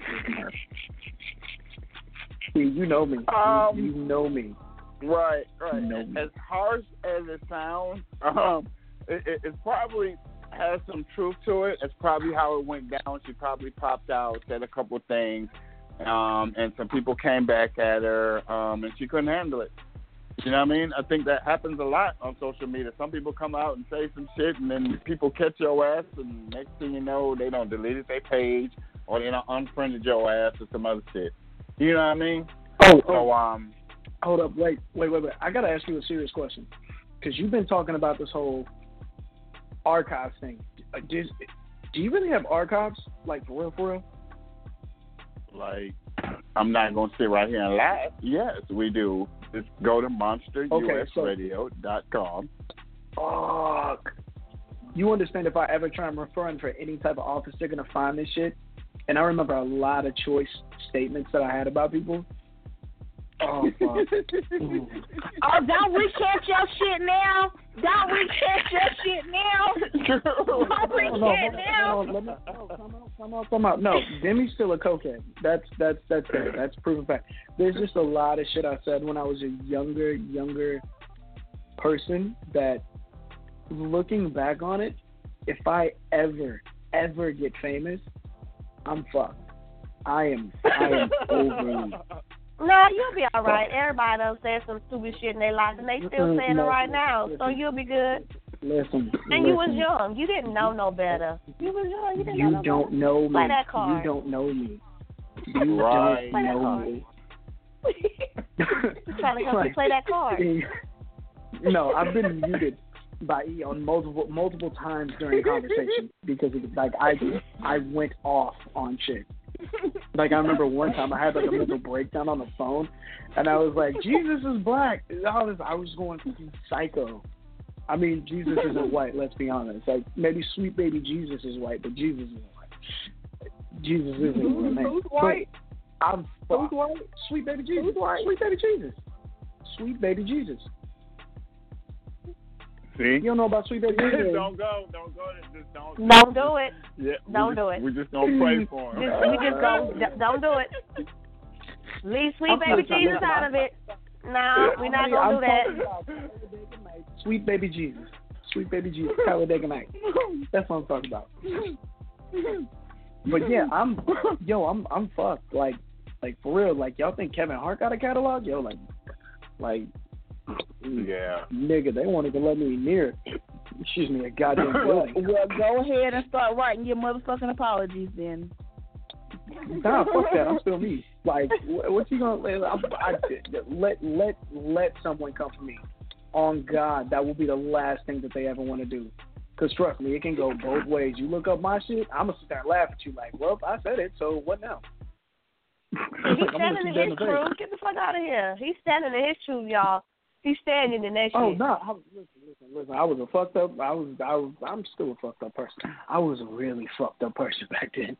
You know me. You know me. Right. You know me. As harsh as it sounds, it probably has some truth to it. It's probably how it went down. She probably popped out, said a couple of things, and some people came back at her, and she couldn't handle it. You know what I mean? I think that happens a lot on social media. Some people come out and say some shit, and then people catch your ass, and next thing you know, they don't deleted their page, or they don't unfriended your ass or some other shit. You know what I mean? Hold up, wait. I gotta ask you a serious question, because you've been talking about this whole archives thing. Do you really have archives, like, for real? Like, I'm not gonna sit right here and lie. Yes, we do. Just go to monsterusradio.com. Fuck. You understand, if I ever try and run for any type of office, they're gonna find this shit. And I remember a lot of choice statements that I had about people. Oh, fuck. Don't recant your shit now. Don't recant your shit now. Don't recant now. Come out. No, Demi's still a cokehead. That's fair. That's proven fact. There's just a lot of shit I said when I was a younger person that, looking back on it, if I ever get famous, I'm fucked. I am over. No, you'll be all right. Everybody done said some stupid shit in their life, and they still saying it right now, so you'll be good. Listen. You was young. You didn't know no better. You was young. You didn't know no better. You don't know me. Play that card. You don't know me. You don't know me. Trying to help you play that card. No, I've been muted on multiple times during conversation because it was like I went off on shit. Like I remember one time I had like a mental breakdown on the phone, and I was like, Jesus is black. I was going psycho. I mean, Jesus isn't white. Let's be honest. Like maybe sweet baby Jesus is white, but Jesus isn't white. Jesus isn't white. Who's white? Who's white? Sweet baby Jesus. Who's white? Sweet baby Jesus. Sweet baby Jesus. See? You don't know about sweet baby Jesus? Don't go. Just don't. Don't do it. Yeah, don't do it. We just don't pray for him. We just don't do it. Leave sweet baby Jesus out of it. No, we're not gonna do that. Sweet baby Jesus. Sweet baby Jesus. Talladega Night. That's what I'm talking about. But yeah, I'm fucked. Like for real. Like y'all think Kevin Hart got a catalog? Yo, like. Yeah. Nigga, they won't even let me near, excuse me, a goddamn building. Well, go ahead and start writing your motherfucking apologies then. Nah, fuck that. I'm still me. Like, what's he gonna let someone come for me? On God, that will be the last thing that they ever want to do. Because trust me, it can go both ways. You look up my shit, I'm gonna sit there and laugh at you like, well, I said it, so what now? He's standing in his truth. Get the fuck out of here. He's standing in his truth, y'all. He's standing in that shit. Oh no! Listen. I was a fucked up. I'm still a fucked up person. I was a really fucked up person back then.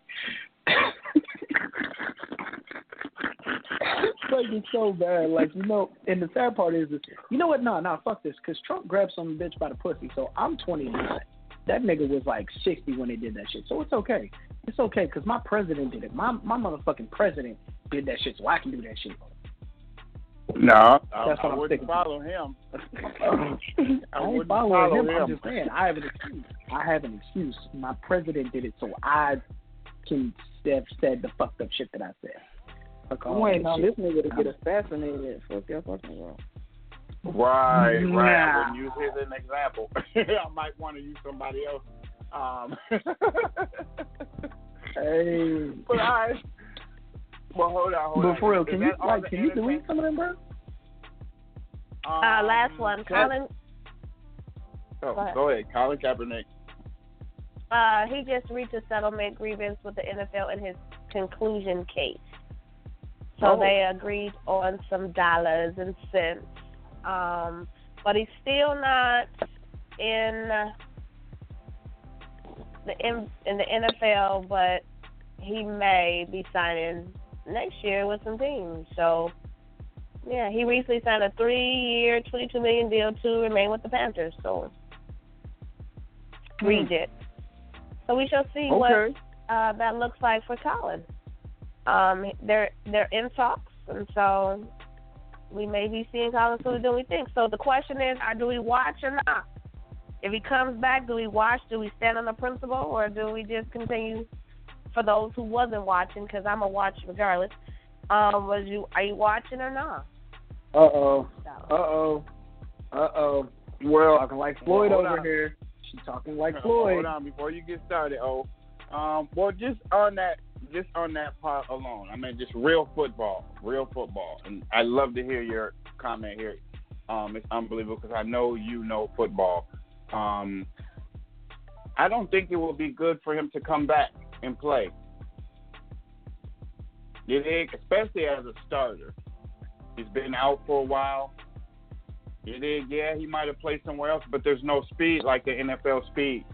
Like it's so bad. Like and the sad part is, you know what? No, fuck this. Because Trump grabbed some bitch by the pussy. So I'm 29. That nigga was like 60 when they did that shit. So it's okay. It's okay because my president did it. My motherfucking president did that shit, so I can do that shit. No, I wouldn't follow him. I wouldn't follow him. I'm just saying, I have an excuse. My president did it, so I can have said the fucked up shit that I said. Wait, no, this nigga to get assassinated. Fuck that fucking wrong. Right. I wouldn't use him as an example. I might want to use somebody else. Hey. But well, hold on. But for real, can you delete some of them, bro? Last one, Colin. Oh, go ahead, Colin Kaepernick. He just reached a settlement grievance with the NFL in his conclusion case. So they agreed on some dollars and cents. But he's still not in the NFL, but he may be signing next year with some teams. So, yeah, he recently signed a 3-year, $22 million deal to remain with the Panthers. So, read it. So we shall see what that looks like for Colin. They're in talks, and so we may be seeing Colin sooner than we think. So the question is, do we watch or not? If he comes back, do we watch? Do we stand on the principle, or do we just continue? For those who wasn't watching, because I'm a watch regardless, are you watching or not? Uh-oh. Well, talking like Floyd over here. She's talking like Floyd. Hold on, before you get started. Well, just on that part alone. I mean, just real football, and I'd love to hear your comment here. It's unbelievable because I know you know football. I don't think it will be good for him to come back and play. Especially as a starter. He's been out for a while. Yeah, he might have played somewhere else, but there's no speed like the NFL speed.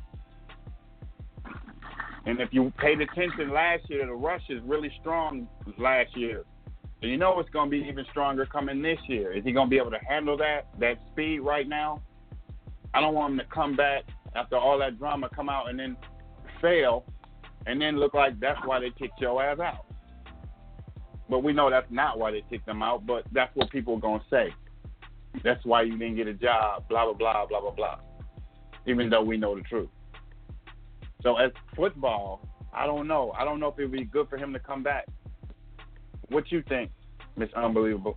And if you paid attention last year, the rush is really strong last year. So you know it's going to be even stronger coming this year. Is he going to be able to handle that speed right now? I don't want him to come back after all that drama, come out and then fail, and then look like that's why they kicked your ass out. But we know that's not why they kicked them out, but that's what people are going to say. That's why you didn't get a job, blah, blah, blah, blah, blah, blah, even though we know the truth. So as football, I don't know. I don't know if it would be good for him to come back. What you think, Miss Unbelievable?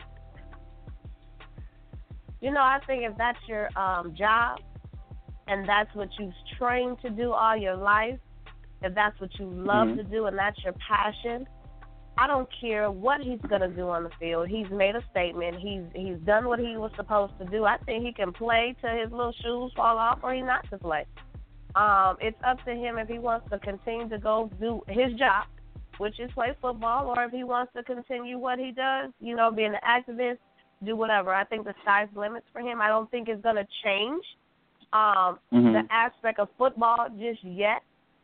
I think if that's your job and that's what you've trained to do all your life, if that's what you love to do and that's your passion, I don't care what he's going to do on the field. He's made a statement. He's done what he was supposed to do. I think he can play till his little shoes fall off or he's not to play. It's up to him if he wants to continue to go do his job, which is play football, or if he wants to continue what he does, you know, being an activist, do whatever. I think the sky's the limits for him. I don't think it's going to change the aspect of football just yet.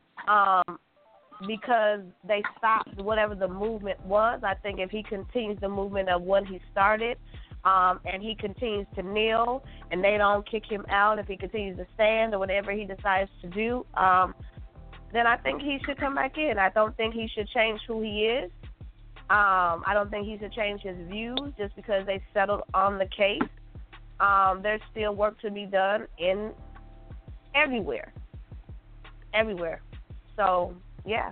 Because they stopped whatever the movement was. I think if he continues the movement of what he started, and he continues to kneel and they don't kick him out, if he continues to stand or whatever he decides to do, then I think he should come back in. I don't think he should change who he is. I don't think he should change his views just because they settled on the case. There's still work to be done in everywhere. So, yeah.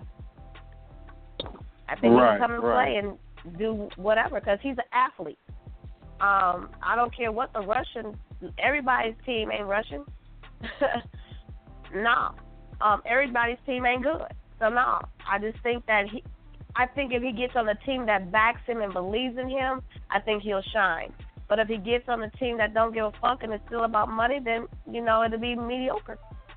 I think he can come and play and do whatever because he's an athlete. I don't care what the Russian, everybody's team ain't Russian. No. Everybody's team ain't good. So, no. I just think that I think if he gets on a team that backs him and believes in him, I think he'll shine. But if he gets on a team that don't give a fuck and it's still about money, then, you know, it'll be mediocre.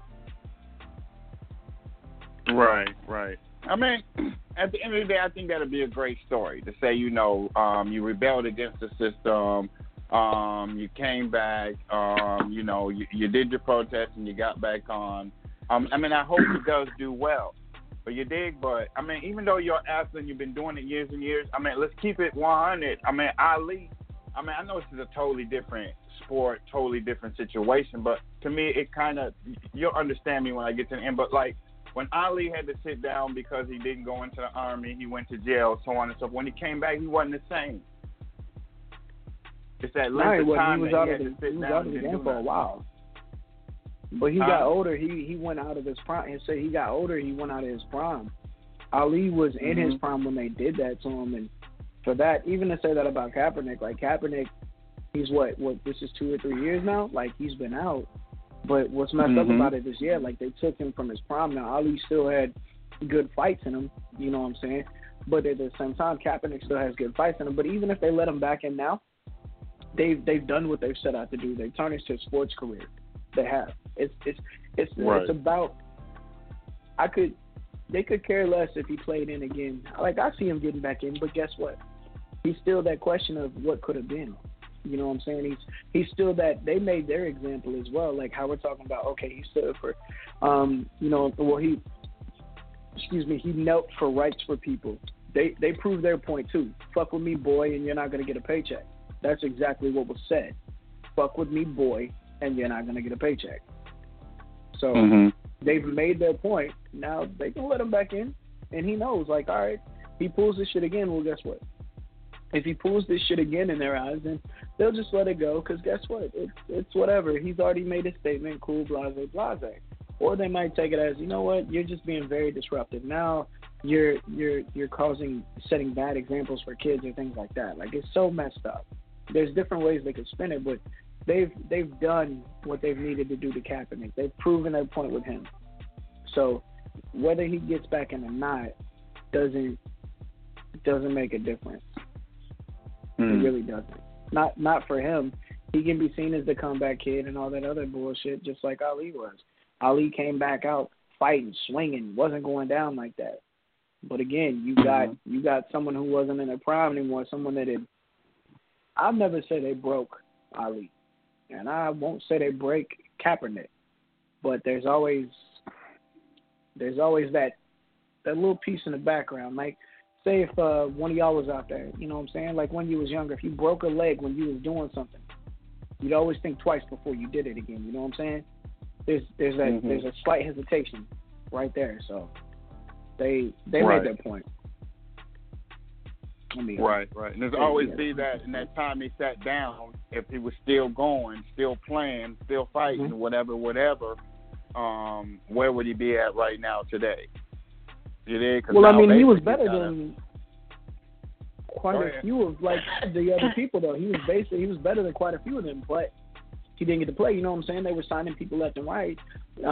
Right. I mean, at the end of the day, I think that'd be a great story to say, you know, you rebelled against the system, you came back, you know, you did your protest and you got back on. I mean, I hope he does do well. But you dig? But, I mean, even though you're an athlete and you've been doing it years and years, I mean, let's keep it 100. I mean, Ali, I mean, I know this is a totally different sport, totally different situation, but to me, it kind of, you'll understand me when I get to the end, but like, when Ali had to sit down because he didn't go into the Army, he went to jail, so on and so forth. When he came back, he wasn't the same. It's that length of time that he had to sit down and do for a while. But he got older. He went out of his prime. He said he got older. He went out of his prime. Ali was in his prime when they did that to him, and for that, even to say that about Kaepernick, like Kaepernick, he's what this is 2 or 3 years now. Like he's been out. But what's messed up about it is, like they took him from his prime. Now, Ali still had good fights in him, you know what I'm saying? But at the same time, Kaepernick still has good fights in him. But even if they let him back in now, they've done what they've set out to do. They've tarnished his sports career. They have. It's about. They could care less if he played in again. Like I see him getting back in, but guess what? He's still that question of what could have been. You know what I'm saying? He's still that. They made their example as well, like how we're talking about. Okay, he stood for, you know, well he knelt for rights for people. They proved their point too. Fuck with me, boy, and you're not gonna get a paycheck. That's exactly what was said. Fuck with me, boy, and you're not gonna get a paycheck. So they've made their point. Now they can let him back in, and he knows. Like, all right, he pulls this shit again. Well, guess what? If he pulls this shit again in their eyes, then they'll just let it go because guess what? It's whatever. He's already made a statement, cool, blase, blase. Or they might take it as, you know what, you're just being very disruptive. Now you're setting bad examples for kids or things like that. Like, it's so messed up. There's different ways they could spin it, but they've done what they've needed to do to Kaepernick. They've proven their point with him. So whether he gets back in or not doesn't make a difference. It really doesn't. Not for him. He can be seen as the comeback kid and all that other bullshit, just like Ali was. Ali came back out fighting, swinging, wasn't going down like that. But again, you got someone who wasn't in their prime anymore. Someone that had. I'll never say they broke Ali, and I won't say they break Kaepernick. But there's always that little piece in the background, like. Say if one of y'all was out there, you know what I'm saying? Like when you was younger, if you broke a leg when you was doing something, you'd always think twice before you did it again. You know what I'm saying? There's a slight hesitation right there. So they made their point. Right. And there's always be that in that time he sat down, if he was still going, still playing, still fighting, whatever, where would he be at right now today? Well, I mean, he was better than quite a few of like the other people, though. He was better than quite a few of them, but he didn't get to play. You know what I'm saying? They were signing people left and right,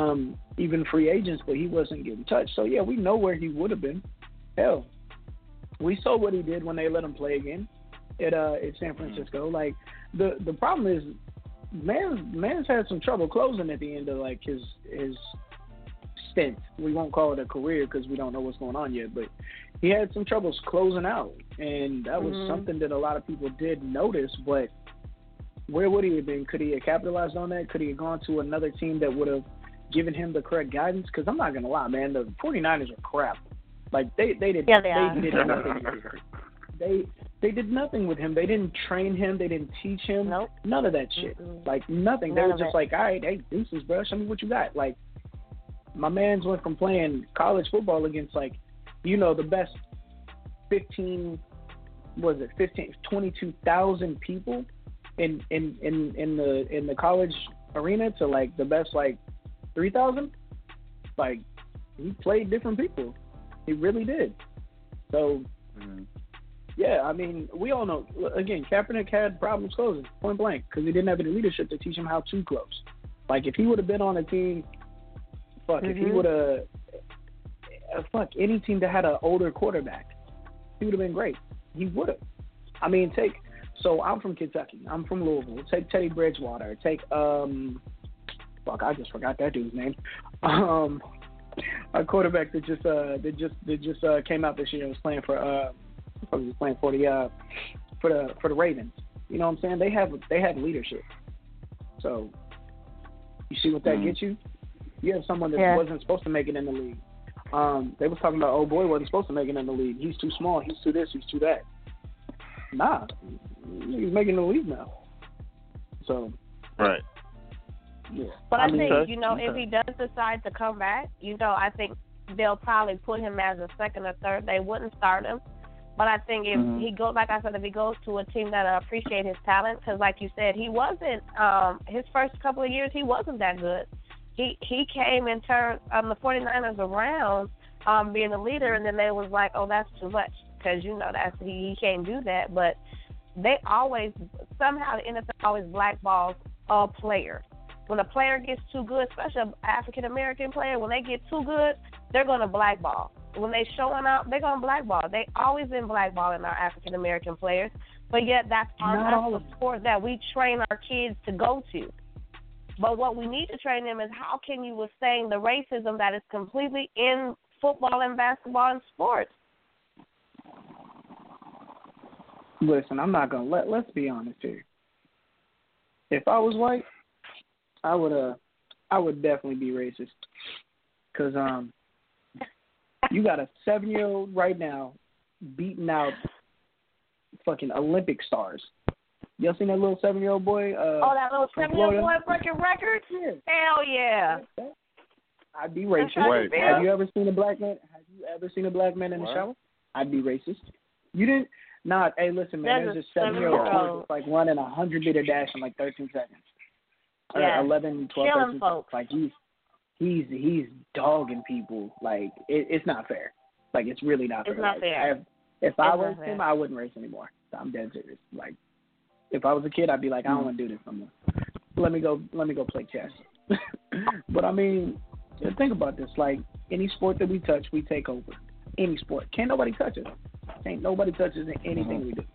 even free agents, but he wasn't getting touched. So yeah, we know where he would have been. Hell, We saw what he did when they let him play again at San Francisco. Like the problem is, man's had some trouble closing at the end of like his stint. We won't call it a career because we don't know what's going on yet, but he had some troubles closing out, and that was something that a lot of people did notice. But where would he have been? Could he have capitalized on that? Could he have gone to another team that would have given him the correct guidance? Because I'm not gonna lie, man, the 49ers are crap. Like they did nothing. They did nothing with him. They didn't train him. They didn't teach him. Nope. None of that shit. Like nothing. They were just like, all right, hey, deuces, bro. Show me what you got. Like my man's went from playing college football against like, the best 22,000 people in the college arena to like the best like 3,000. Like he played different people. He really did. So, yeah, I mean, we all know, again, Kaepernick had problems closing, point blank, because he didn't have any leadership to teach him how to close. Like, if he would have been on a team, if he would have, any team that had an older quarterback, he would have been great. He would have. I mean, so I'm from Kentucky. I'm from Louisville. Take Teddy Bridgewater. Take, I just forgot that dude's name. A quarterback that just came out this year and was playing for the Ravens. You know what I'm saying? They have leadership. So you see what that gets you? You have someone that wasn't supposed to make it in the league. They was talking about, oh boy, wasn't supposed to make it in the league. He's too small. He's too this. He's too that. Nah, he's making the league now. So right. Yeah. But I think, if he does decide to come back, I think they'll probably put him as a second or third. They wouldn't start him. But I think if he goes, like I said, if he goes to a team that appreciate his talent, because like you said, he wasn't, his first couple of years, he wasn't that good. He came and turned the 49ers around being a leader, and then they was like, oh, that's too much, because, that's he can't do that. But they always, somehow the NFL always blackballs a player. When a player gets too good, especially an African-American player, when they get too good, they're going to blackball. When they showing up, they're going to blackball. They always been blackballing our African-American players, but yet that's the sport that we train our kids to go to. But what we need to train them is how can you withstand the racism that is completely in football and basketball and sports? Listen, I'm not going to let's be honest here. If I was white, I would definitely be racist, because you got a 7-year-old right now beating out fucking Olympic stars. You ever seen that little 7-year-old boy? That little 7-year-old boy breaking records? Yeah. Hell yeah! I'd be racist. Have you ever seen a black man? Have you ever seen a black man in the shower? I'd be racist. You didn't? Nah. Hey, listen, man. There's a 7-year-old kid that's like running a 100-meter dash in like 13 seconds. Yeah. 11, 12, Killing 13 folks. Like he's dogging people. Like it's not fair. Like it's really not fair. It's not fair. If I was him, I wouldn't race anymore. I'm dead serious. Like if I was a kid, I'd be like, I don't want to do this anymore. Let me go play chess. But I mean, think about this. Like any sport that we touch, we take over. Any sport. Can't nobody touch us. Ain't nobody touches anything we do.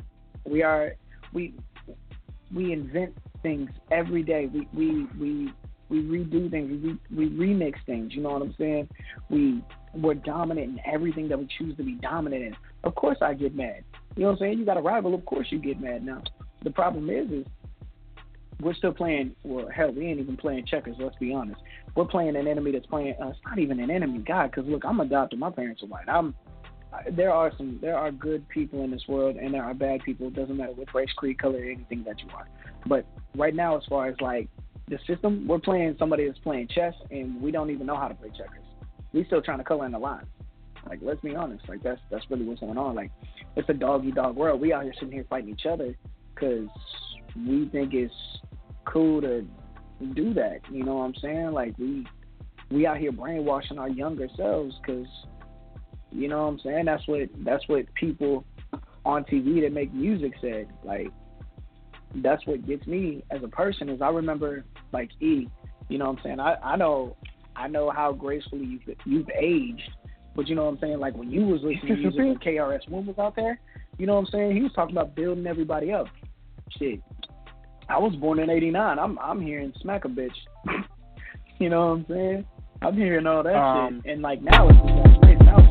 We invent things every day. We redo things. We remix things. You know what I'm saying? We're dominant in everything that we choose to be dominant in. Of course, I get mad. You know what I'm saying? You got a rival. Of course, you get mad. Now, the problem is we're still playing. Well, hell, we ain't even playing checkers. Let's be honest. We're playing an enemy that's playing us. Not even an enemy, God. Because look, I'm adopted. My parents are white. There are good people in this world, and there are bad people. It doesn't matter which race, creed, color, anything that you are. But right now, as far as like the system, we're playing somebody that's playing chess, and we don't even know how to play checkers. We still trying to color in the lines. Like, let's be honest. Like that's really what's going on. Like, it's a dog-eat-dog world. We out here sitting here fighting each other because we think it's cool to do that. You know what I'm saying? Like we out here brainwashing our younger selves because. You know what I'm saying? That's what people on TV that make music said. Like, that's what gets me as a person is I remember, like, E, you know what I'm saying? I know how gracefully you've aged But you know what I'm saying? Like when you was listening to music when KRS-One was out there, you know what I'm saying? He was talking about building everybody up. Shit. I was born in '89. I'm hearing Smack a Bitch. You know what I'm saying? I'm hearing all that shit. And like now it's just straight out.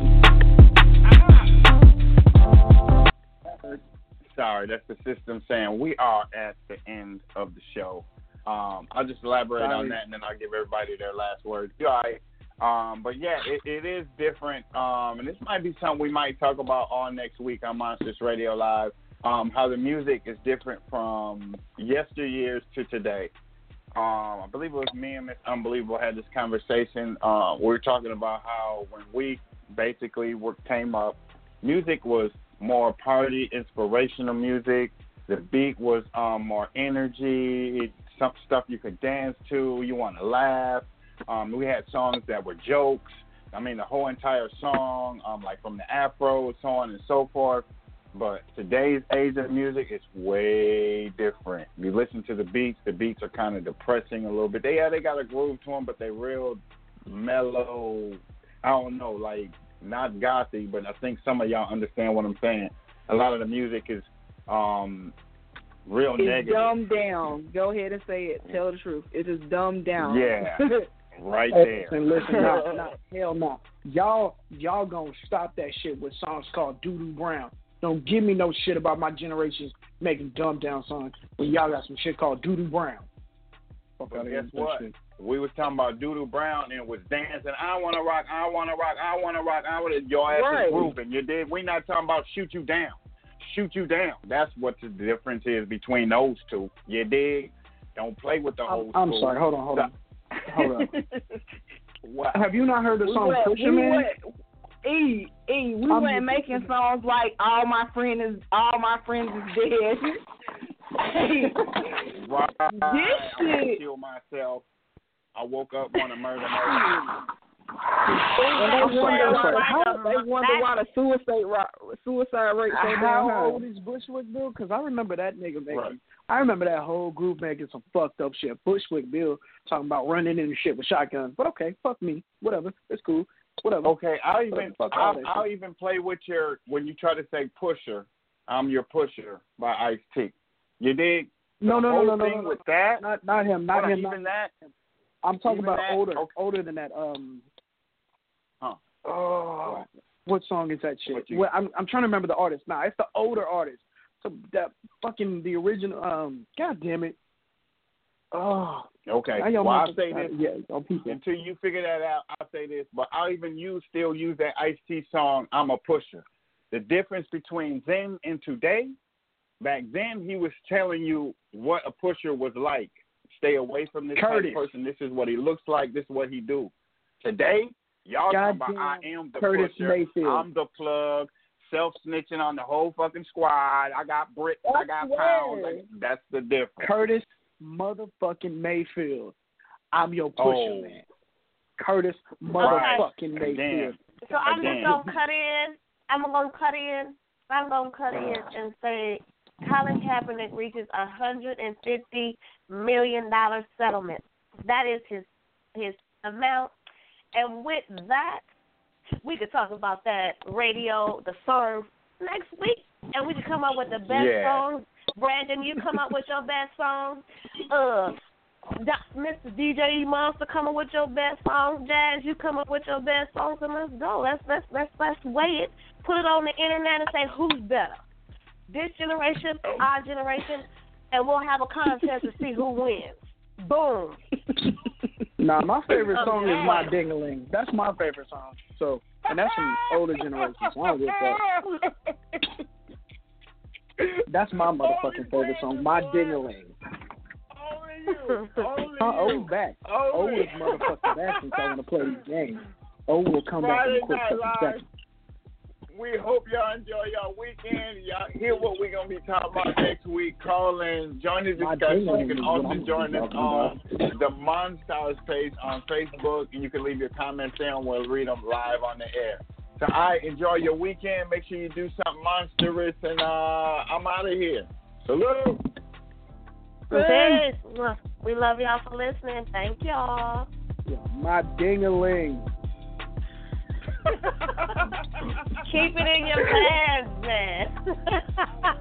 Sorry, that's the system saying we are at the end of the show. I'll just elaborate on that, and then I'll give everybody their last words. All right. But yeah, it is different. And this might be something we might talk about all next week on Monsters Radio Live. How the music is different from yesteryears to today. I believe it was me and Miss Unbelievable had this conversation. We were talking about how when we basically came up, music was more party, inspirational music. The beat was more energy, some stuff you could dance to, you want to laugh. We had songs that were jokes. I mean, the whole entire song, like from the Afro, so on and so forth. But today's age of music is way different. You listen to the beats are kind of depressing a little bit. They got a groove to them, but they're real mellow. I don't know, like not gothy, but I think some of y'all understand what I'm saying. A lot of the music is real negative. It's dumbed down. Go ahead and say it. Tell the truth. It is dumbed down. Yeah, right there. And listen, hell no. Y'all gonna stop that shit with songs called Doo-Doo Brown. Don't give me no shit about my generation making dumbed down songs when y'all got some shit called Doo-Doo Brown. But guess what? We was talking about Doo-Doo Brown and it was dancing. I wanna rock. I wanna rock. I wanna rock. I wanna. Your ass is grooving. You did. We not talking about shoot you down. Shoot you down. That's what the difference is between those two. You dig? Don't play with the old school. I'm sorry. Hold on. What? Have you not heard the song Pusha Man? We weren't making songs like all my friends is dead. This shit. I killed myself. I woke up want to murder. They wonder why the suicide rate so damn high. How old is Bushwick Bill? Because I remember that nigga making. Right. I remember that whole group making some fucked up shit. Bushwick Bill talking about running into shit with shotguns. But okay, fuck me. Whatever. It's cool. Whatever. Okay, I'll even play with your when you try to say Pusher. I'm your Pusher by Ice-T. You dig? No. With that? Not him. Not him. Even that. I'm talking about older than that. Oh, what song is that shit? I'm trying to remember the artist. Nah, it's the older artist. So that fucking the original. God damn it. Oh. Okay. Well, I'll say this. Yeah, until you figure that out, I'll say this. But I'll even still use that Ice-T song, I'm a Pusher. The difference between then and today, back then he was telling you what a pusher was like. Stay away from this type of person. This is what he looks like. This is what he do. Today, y'all talking about I am the Curtis pusher. Mayfield. I'm the plug. Self-snitching on the whole fucking squad. I got bricks. I got pounds. That's the difference. Curtis motherfucking Mayfield. I'm your pusher, man. Curtis motherfucking Mayfield. So I'm just going to cut in. I'm going to cut in and say Colin Kaepernick reaches $150 million settlement. That is his amount. And with that, we could talk about that radio, the serve, next week. And we could come up with the best songs. Brandon, you come up with your best songs. Mr. DJ Monster, come up with your best songs. Jazz, you come up with your best songs, and let's go. Let's weigh it. Put it on the internet and say who's better. This generation, our generation, and we'll have a contest to see who wins. Boom. Nah, my favorite song is My Ding-a-Ling. That's my favorite song. So, and that's from older generations. So I don't give a fuck. That's my motherfucking favorite song, My Ding-a-Ling. O's back. O is motherfucking back since I want to play these games. O will come back in a quick second. We hope y'all enjoy y'all weekend. Y'all hear what we're going to be talking about next week. Call in, join the discussion. You can also join us on the Monsters page on Facebook, and you can leave your comments there, and we'll read them live on the air. So, enjoy your weekend. Make sure you do something monstrous, and I'm out of here. Salute. Peace. We love y'all for listening. Thank y'all. My ding-a-ling. Keep it in your pants, man.